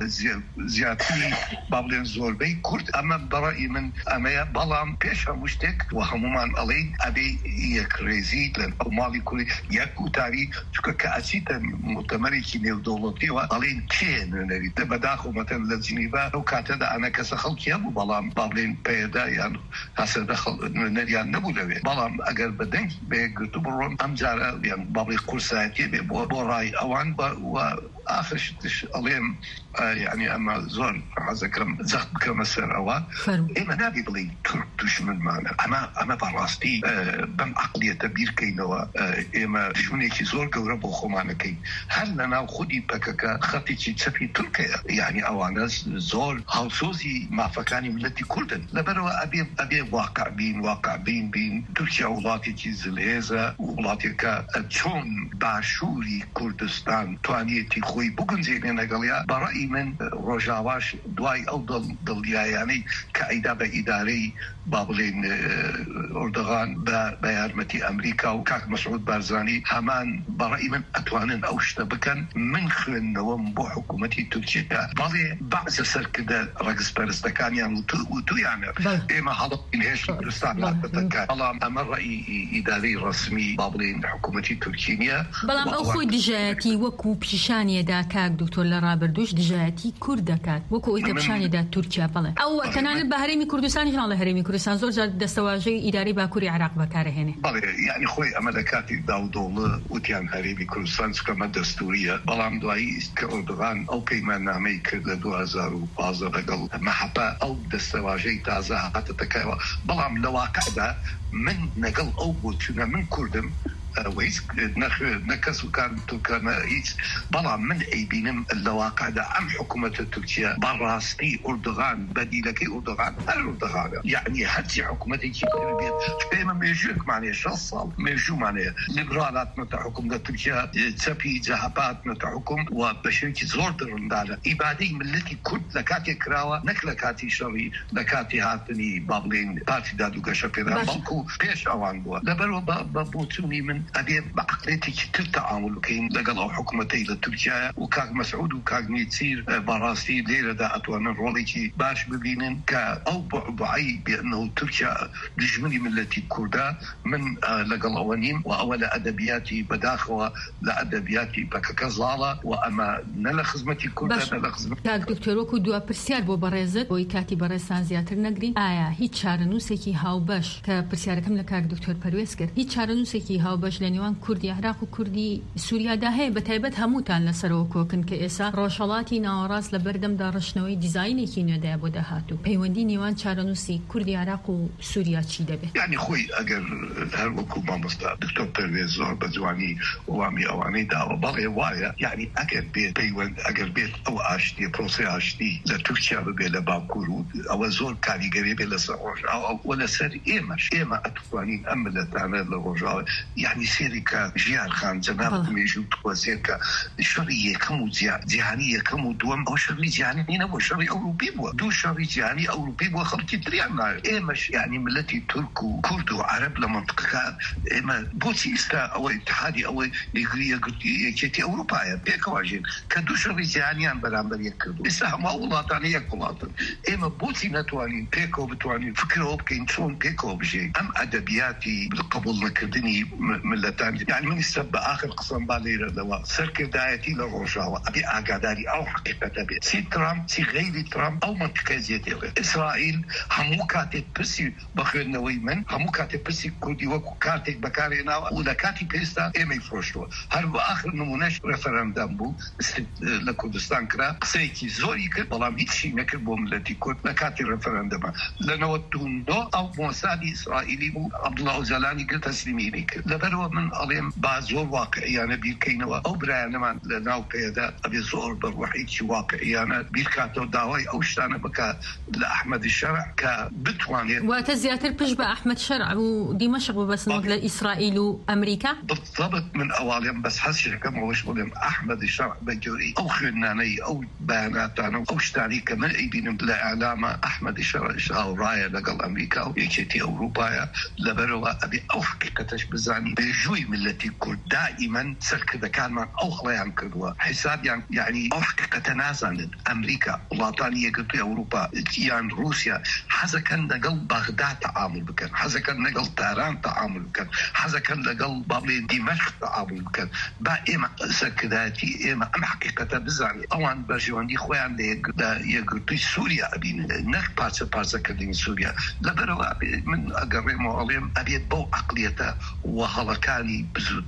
زیاتری با بڵێن زۆربەی کورد ئەمە بەڕەئی من ئەمەیە بەڵام پێش هەموو شتێک و هەمومان ئەڵێن ئەبێ یەکڕێزی لە ئەو ماڵی کوردی یەک وتاری چکە کە ئەچیتە موتەمەرێکی نێودەوڵەتیەوە ئەڵێن کێ نوێنەری دە بەداخۆ مەتەن لە جنیڤا ئەو کاتەدا ئەنە کەسە خەڵکیە بوو بەڵام با بڵێن پەیەدا یان هەسەردە نوێنەریان نەبوو لەوێ بەڵام ئەگەر بەدەنگ بێگرتو بڕۆن ئەم جارە یان با بڵێ قورسایەتی بێ بۆ بۆ ڕای ئەوان بە ئاخرشتش ئەڵێم یعنی ئەمە زۆر حەزەکەم زەخت بکەمە سەر ئەوە ئێمە نابێ بڵێ تورک دوژمنمانە ئەمە ئەمە بەڕاستی بەم عەقلیەتە بیرکەینەوە ئێمە دژمنێکی زۆر گەورە بۆ خۆمانەکەین هەر لەناو خودی پەکەکە خەتێکی چەپی تورکەیە یعنی ئەوانە زۆر هەڵسۆزی مافەکانی ملەتی کوردن لەبەرەوە ئەبێ ئەبێ واقع بین واقع بین بین تورکیا وڵاتێکی زلهێزە وڵاتێکە چۆن باشووری کوردستان توانیەتی خۆی بگونجێنێ لەگەڵیا بەڕەئی من ڕۆژاواش دوای ئەو دڵنیایانەی کە ئەیدا بە ئیدارەی با بڵێن ئۆردۆغان بە یارمەتی ئەمریکا و کاک مەسعود بارزانی هەمان بەڕەئی من ئەتوانن ئەو شتە بکەن من خوێندنەوەم بۆ حکوومەتی تورکیەکە بەڵێ بەعزە سەرکردە ڕەگزپەرستەکانیان و تویانە ئێمە هەڵەبین هێشت کوردستان هاتبەتەکە بەڵام ئەمە ڕەئی ئیدارەی ڕەسمی با بڵێن حکوومەتی تورکی نییە بەڵام ئەو خۆی دژایەتی وەکو پیشانیەدا کاک دکتۆر لە ڕابردوش دژایەتی کورد دەکات وەکو ئەوی کە پیشانیدا تورکیا بڵێ ئەو تەنانەت بە هەرێمی کوردستانی ژناڵ لە هەرێمی کوردستان زۆر جار دەستەواژەی ئیدارەی باکووری عێراق بەکارەهێنێ بەڵێ یعنی خۆی ئەمە لە کاتی داودۆڵە وتیان هەرێمی کوردستان چکەمە دەستوریە بەڵام دوایی کە ئۆردۆغان ئەو پەیماننامەی کرد لە دوو هەزار و پازدە لەگەڵ مەحەپە ئەو دەستەواژەی تازە هاتەتەکەوە بەڵام لە واقعدا من لەگەڵ ئەو بۆچوونە من کوردم ویس نەکەس و کار تورکانە هیچ بەڵام من ئەیبینم لە واقعدا ئەم حکوومەتە تورکیا بەڕاستی ئۆردۆغان بەدیلەکەی ئۆردۆغان هەر ئۆردۆغانە یعنی هەرچی حکوومەتێکی بێت ئێمە مێژوویەکمانەیە شەش ساڵ مێژوومانەیە لیبرالاتمەتە حکووم لە تورکیا چەپی جەهەپاتمەتە حکووم و بەشێکی زۆر دڕندانە ئیبادەی ملەتی کورد لە کاتێک کراوە نەک لە کاتی شەڕی لە کاتی هاتنی با بڵێن پارتی دادوگەشە پێدا بەڵکو پێش ئەوان بووە لەبەرەوە بە بۆچوونی من ئەبێ بە عەقلێتێکی تر تەعامل بکەین لەگەڵ ئەو حکوومەتەی لە تورکیایە و کاک مەسعود و کاک میرچیر بەڕاستی لێرەدا ئەتوانن ڕۆڵێکی باش ببینن کە ئەو بەعبعی بێنەوە تورکیا دژمنی ملەتی کوردە من لەگەڵ ئەوە نیم و ئەوە لە ئەدەبیاتی بەداخەوە لە ئەدەبیاتی پەکەکە زاڵە و ئەمە نە لە خزمەتی کوردە نە لە خزمەتی کاک دکتۆر وەکو دووە پرسیار بۆ بەڕێزت بۆی کاتی بەڕێزتان زیاتر نەگرین ئایا هیچ چارەنووسێکی هاوبەش کە پرسیارەکەم لە کاک دکتۆر پەروێز کرد هیچ چارەنووسێکی هاوبەش لە نێوان کوردی عێراق و کوردی سووریادا هەیە بەتایبەت هەمووتان لەسەرەوە کۆکن کە ئێستا ڕۆژهەڵاتی ناوەڕاست لە بەردەمدا ڕشنەوەی دیزاینێکی نوێدایە بۆ داهاتوو پەیوەندی نێوان چارەنووسی کوردی عێراق و سووریا چی دەبێت یعنی خۆی ئەگەر هەر وەکو مامۆستا دکتۆر پەروێز زۆر بە جوانی وامی ئەوانەی داوە بەڵێ وایە یعنی ئەگەر بێت پەیوەند ئەگەر بێت ئەو ئاشتی پرۆسەی ئاشتی لە تورکیا ببێت لە باکوور و ئەوە زۆر کاریگەری بێت لەسەر ڕۆژاوە و لەسەر ئێمەش ئێمە ئەتوانین ئەم ملەتانە لە ڕۆژاوە یعنی يعني سيرك جيار خان جناب ميجو توسيرك شرعية كم جهانية كم دوم أو شرعي جهاني نبو شرعي أوروبي بوا دو شرعي جهاني أوروبي بوا خلتي تريعنا إيه مش يعني ملتي تركو كرد وعرب لمنطقة إما بوتي إستا أو اتحادي أو يقري يكتي أوروبا بيكواجين كدو شرعي جهاني عن برامبر يكردو إستا ما ولاطاني يكولاطن إما بوتي نتوانين بيكو بتوانين فكرة بكين تون بيكو بشي أم أدبياتي بالقبول نكردني ملتان يعني من السبب آخر قسم باليرة دواء سركر دايتي للرجاوة أبي أقاداري أو حقيقة بي سي ترامب سي غير ترامب أو منطقة زيادة إسرائيل همو كاتب بسي بخير نوي من همو كاتب بسي كودي وكو كاتب بكارينا ولا كاتب بيستا إيمي فروشتوا هل آخر نمونش رفرندم بو لكردستان كرا قسيكي زوري كر بلام هيتشي نكر بو ملتي كرد لكاتي رفرندم لنوتون دو أو موسادي إسرائيلي بو عبد الله أوزالاني قل تسليمي لك لبرو من أليم بعضور واقعيانا بيركينوا أو برانا من لناو بيدا أبي زور بالوحيد شي واقعيانا بيركاتو داوي أو شتانا بكا لأحمد الشرع كبتواني وتزياتر بجبة أحمد شرع ودمشق بس نقول إسرائيل وأمريكا بالضبط من أواليم بس حسي كما وش بقولهم أحمد الشرع بجوري أو خناني أو باناتانا أو شتاني كمان أيدين لإعلام أحمد الشرع أو راية لقل أمريكا أو يكتي أوروبا لبرو أبي أو حقيقتش بزاني بيجوي ملتي كل دائما سلك ذا كان من أو خليان كدوا حساب يعني يعني أو حقيقة نازل أمريكا ولاطانية قلت أوروبا يعني روسيا حزا كان نقل بغداد تعامل بكن حزا كان نقل طهران تعامل بكن حزا كان نقل بابلين دمشق تعامل بكن با إما سلك ذاتي إما أم حقيقة بزاني أوان برجوان دي خوان دي يقلت سوريا أبين نك بارسة بارسة كدين سوريا لبرو أبي من أقرب معلم أبي بو عقليته وهلكاني بزود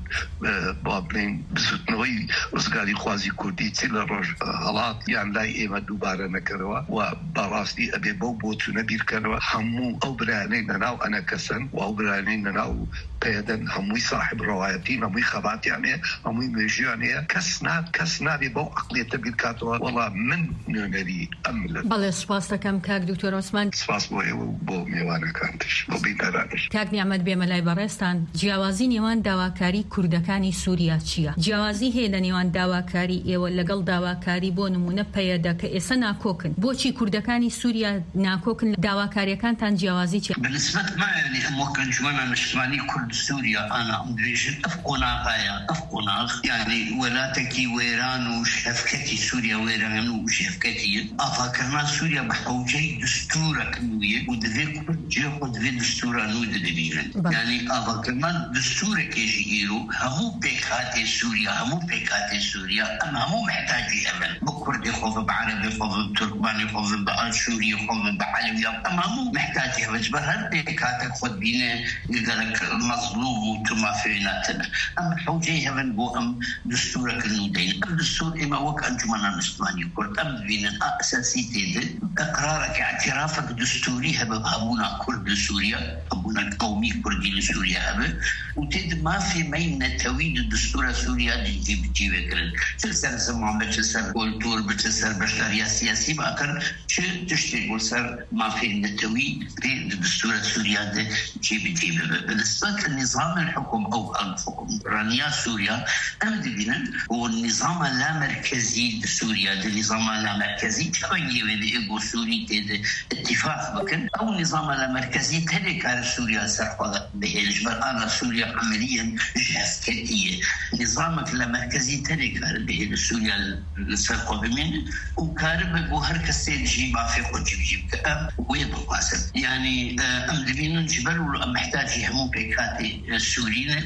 بابلين بزود نوي رزقالي خوازي كردي تيل الرج هلات يعني لاي إيما دوبارة نكروا وبراسي أبي بو بوتو نبير كروا همو أو برانين ناو أنا كسن وأو برانين ناو بيدن هموي صاحب روايتين هموي خبات يعني هموي ميجي يعني كسنا كسنا بي بو عقليته بالكاتوا والله من نونري أمل بله سپاس دکم کاک دکتر عثمان سپاس بو بو میوانه کانتش بو بیدارانش کاک نعمت بێمەلای بەڕێستان جیاوازی نێوان داواکاری کوردەکانی سووریا چییە؟ جیاوازی هەیە لە نێوان داواکاری ئێوە لەگەڵ داواکاری بۆ نمونە پەیەدا کە ئێستا ناکۆکن بۆچی کوردەکانی سووریا ناکۆکن داواکاریەکانتان جیاوازی چیە؟ بالنسبة ما يعني هم كان جوانا مشتماني كرد سوريا أنا أمدريش أفقنا بايا أفقنا يعني ولا تكي ويران وشفكتي سوريا ويران وشفكتي أفكرنا سوريا بحوجي دستورة كنوية ودفي كرد جيخو دفي دستورة نود دبيرن يعني أفكرنا دستورة كيجيرو همو بيكاتي سوريا همو بيكاتي سوريا أما همو محتاجي أمن بكردي خوف بعربي خوف بتركماني خوف بأشوري خوف بعلمي أما همو محتاجي بس بهر بيكاتك خد بينا يقولك مظلوم وتما فيناتنا أما حوجي أمن بو أم دستورة كنودين أم دستور إما وك أنجمنا نستواني كرد أم بينا أساسي تيد إقرارك اعترافك دستوري هبونا كرد سوريا هبونا القومي كردي لسوريا هبه وتيد ما في مين تويد الدستورة سوريا دي بتجيب كرد تلسر سمعهم بتسر كولتور بتسر بشرية سياسي ما كان شو تشتري قلسر ما في التويد في الدستورة سوريا دي جيب جيب بالنسبة للنظام الحكم أو الحكم رانيا سوريا أمدبنا هو النظام اللامركزي سوريا ده نظام اللامركزي شوية ودي إيجو سوري تيد اتفاق بكن أو نظام اللامركزي تلك على سوريا سرقة بهالجبر أنا سوريا عمليا جهفكتية نظامك اللامركزي تلك على بهال سوريا السرقة بمن وكارب بوهر كسيد جي ما في قد جيب جيب كأم ويبقى قاسم يعني أمدبنا جبل محتاج همو بيكاتي السوريين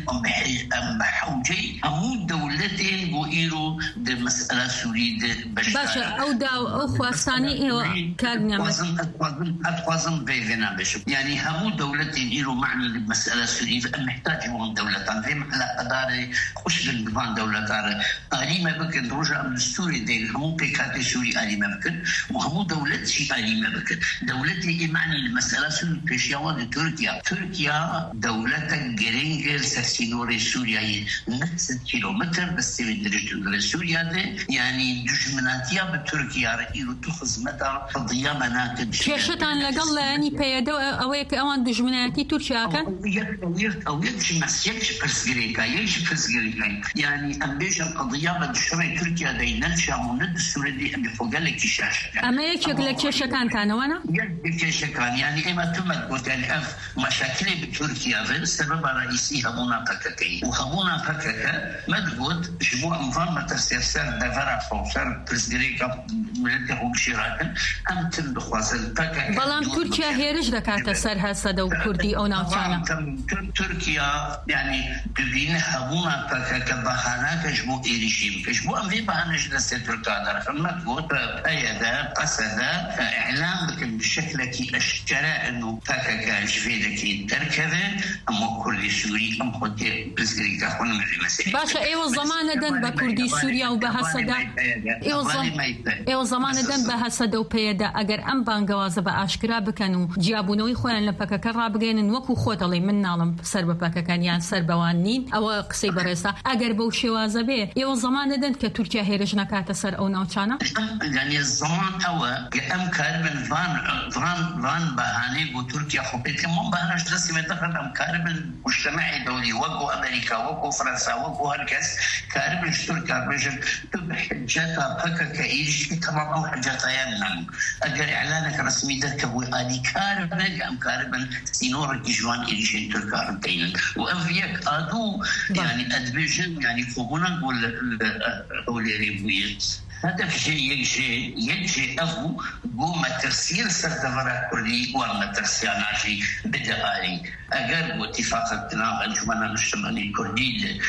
أم حوجي همو دولتين بوئيرو ده مسألة سوري ده باشا أو داو أو خواستاني إيوه كاقنا أتوازن أتوازن أتوازن بيغنا بشو يعني همو دولتين إيرو معنى المسألة سوري محتاج هم دولتان في محلة قداري خوش بالنظام دولتان أليمة بكن رجع من السوري ده همو بيكاتي سوري أليمة بكن وهمو دولت شي أليمة بكن دولتي معني المسألة سوري بيشيوان تركيا تركيا دولة جرينجر سينوري سوريا نفس كيلومتر بس بدرجة سوريا ده يعني دشمناتيا بتركيا رأيو تخز مدى قضية مناكد شاشتان لقل يعني بيدو أويك أوان دشمناتي تركيا كان أو يكش مسيكش فرسجريكا يكش فرسجريكا يعني أمبيش القضية بدشمن تركيا دي نلشا وند السوري دي أمي فوقلك شاشة أما يكشك لك شاشة كان كان وانا يكش شاشة كان يعني إما تمت قلت يعني أف مشاكل بتركيا في السبب الرئيسي همونا فككي وهمونا فككا مدقود جموع نظام تسيسر دفرع فوصر فرسجريكا ملده بشيراكا أم تندخواز الفككا بلام تركيا هيرج دكات سر هسا و كردی او ناوچانه ترکیه يعني ببین همونا که بهانه کشمو ایریشیم کشمو امری بهانه جلسه ترکیه داره فما تقول ایده قصده اعلام بکن بشکل کی اشترى انه فكك جفيدك تركبه اما كردي سوري ام خود بزگری که خون مسیح باشه ایو زمان دن با کردی سوریا و بحثده ایو زمان دن بحثده و پیدا اگر ام بانگوازه با اشکرا بکنو جیابونوی خوان لپکک را بگینن وکو خودلی من نالم سر بپککن یان سر بوانین او قصی برسا اگر بو شوازه به ایو زمان دن که ترکیه هیرج نکات سر او ناوچانه يعني الزمان هو ام كاربن فان فان فان بهاني وتركيا خبيت مو بهانش جلسي مدخل ام كاربن مجتمعي دولي وقو امريكا وقو فرنسا وقو هركس كاربن تركيا بيجن بحجتها بكك ايش تمام او حاجاتها يمنع اجر اعلانك رسمي تركب وادي كاربن ام كاربن سينور جوان ايش تركيا بين وافيك ادو يعني ادبيجن يعني فوقنا نقول اولي ريبويت هذا شيء يجي يجي أبو بوما ترسيل سردفرة كلي وما ترسيل ناشي بدأي أجر واتفاق التناغ الجمعنا المجتمعي الكردي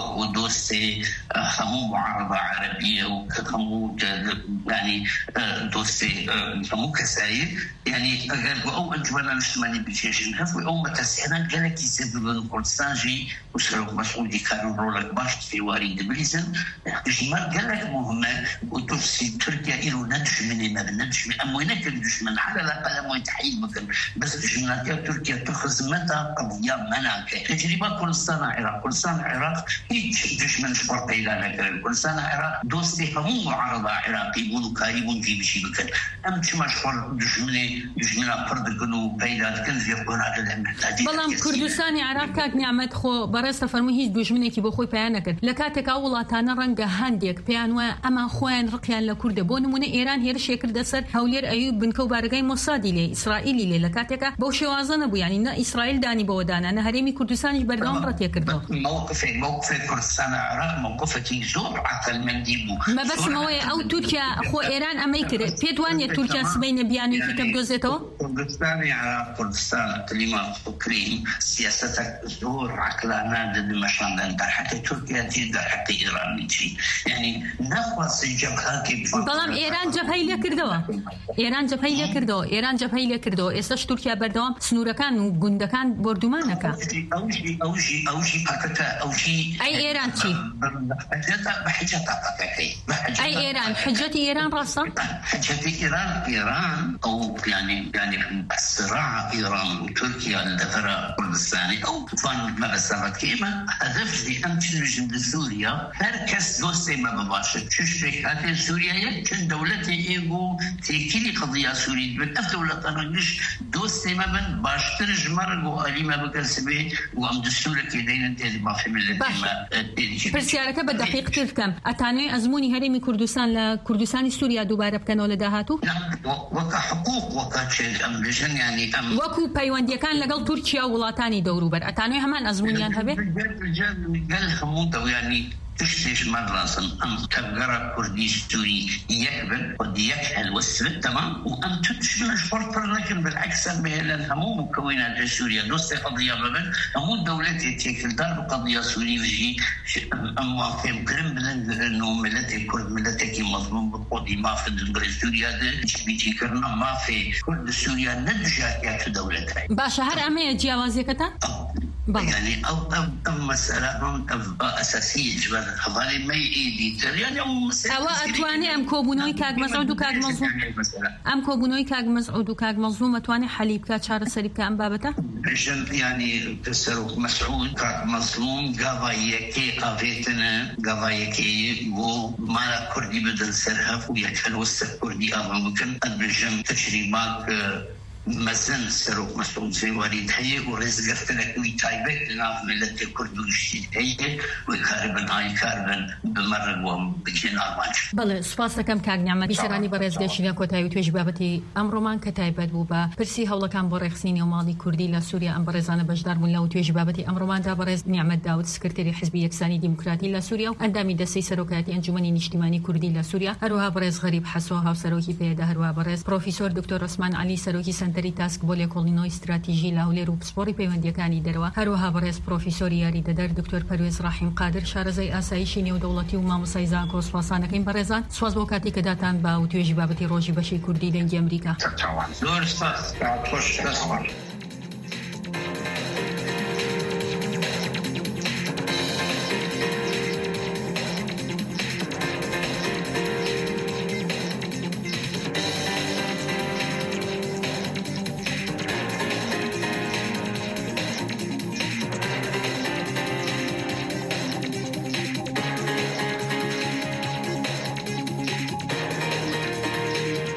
ودوستي همو معارضة عربية وكمو يعني دوستي همو كسائر يعني أجر أو الجمعنا المجتمعي بجيش نهف أو ما ترسيلنا قالك يسبب كردستان جي وسلوك مسؤولي كانوا رولك باش في وارد بليزن جمال قالك مهمة وترسي تركيا إلو ندش من ما بندش من أموينك ندش من على الأقل أموين تحيل مكان بس جملات تركيا تخز متى قضية مناك تجربة كردستان العراق كردستان العراق هيك دش من شبر قيلانك كردستان العراق دوستي همو معارضة عراقي بولو كاريبون في بشي بكان أم تشما شبر دش من دش من أفرد كنو قيلان كن في قرار المحتاجين بلام كردستان العراق كاك نعمت خو برسة فرمو هيك دش منك بخوي بيانك لكاتك أولاتانا رنجا هنديك بيانوا أما خوان رقيان لكرد بون من إيران هيرش يكرد سر هولير أيوب بن كوبارجاي مصادي له إسرائيلي له لكاتك بوشوازنا بو يعني نا إسرائيل داني بودانا أنا هرمي كردستان يبردون رت يكردو موقف موقف كردستان العراق موقف كي زور عقل من ديبو ما بس موي أو تركيا أخو إيران أما يكره بيتوانيا تركيا سبين بيانو كتاب دوزيتو كردستان العراق كردستان كلمة فكرين سياستك زور عقلنا ضد مشان در حتى تركيا تي در حتى إيران تي يعني نخلص بلام ایران جبهه لی کردوا ایران جبهه لی کردوا ایران جبهه لی کردوا استش ترکیه بردام سنورکان و گندکان بردومانکا اوجی اوجی اوجی پاکتا اوجی ای ایران چی حجتا بحجتا پاکتا ای ایران حجتی ایران راسا حجتی ایران ایران او يعني يعني الصراع ايران وتركيا الدفرة كردستاني او فان ما بسافت كيما هدف دي امتن جند سوريا هركس دوستي ما بباشر شركات سوريا كان دولة إيجو تكيلي قضية سوريا بتأف دولة أنجش دوست ما بن باشتر جمر وقالي ما بكسبه وأم دستورة كدين انتهي ما في ملة ما برسيارك بدقيق تذكم أتاني أزموني هرمي كردستان لكردستان سوريا دوباره بكن ولا دهاتو وكا حقوق وكا شيء أم بجن يعني أم وكو بايواندي كان لقل تركيا ولاتاني دورو بر أتاني همان أزمونيان هبه قال خموطة يعني تشتيش مرة أم تبقى كردي سوري يقبل ودي يكحل والسبت تمام وأم تشمل شفرطر لكن بالعكس لأن همو مكونات سوريا دوستي قضية ببن همو دولتي تيكل دار قضية سوري فيجي أما في مكرم بلن أنه ملتي كرد ملتي مظلوم بقضي ما في دنبري سوريا ده بيجي كرنا ما في كرد سوريا ندجات يا دولتها باشا هر أمي جاوازي كتا؟ يعني أو أو مسألة أساسية جبل هذا ما يدي يعني أو مسألة أو أتواني أم كوبونوي كاج مسعود وكاج مظلوم أم كوبونوي كاج مسعود وكاج مظلوم أتواني حليب كاج شار السريب كأم بابته يعني تسرق مسعود كاج مظلوم قضايا قافيتنا قضايا كي وما كردي بدل سرها ويكفل وسط كردي أمر ممكن أدرجم تشريبات مثلا سرق مسعود زيواري هي ورز قفتنا كوي تايبك لنا ملت كردوشي هي وكاربن هاي كاربن بمرقوم بجين أرمانش بله سپاس دەکەم کاک نیامەت بیسەرانی بەڕێز گەشتنە کۆتایی و توێژی بابەتی ئەمڕۆمان کە تایبەت بوو بە پرسی هەوڵەکان بۆ ڕێخستنی نێوماڵی کوردی لە سووریا ئەم بەڕێزانە بەشدار بوون لەو توێژی بابەتی ئەمڕۆماندا بەڕێز نیامەت داود سکرتێری حزبی یەکسانی دیموکراتی لە سووریا و ئەندامی دەستەی سەرۆکایەتی ئەنجومەنی نیشتیمانی کوردی لە سووریا هەروەها بەڕێز غەریب حەسۆ هاوسەرۆکی پێدا هەروەها بەڕێز پرۆفیسۆر دکتۆر ڕسمان عەلی سەرۆکی سەنتەری تاسک بۆ لێکۆڵینەوەی استراتیژی لە هەولێر و پسپۆڕی پەیوەندیەکانی دەرەوە هەروەها بەڕێز پرۆفیسۆری یاریدەدەر دکتۆر پەروێز ڕاحیم قادر شارەزای ئاسایشی نێودەوڵەتی و مامۆسای زانکۆ سوپاسانەکەین بەڕێزان سواز بۆ کاتی کە داتان با و توێژی بابەتی ڕۆژی بەشی کوردی لەنگی ئەمریکا. زۆر سپاس.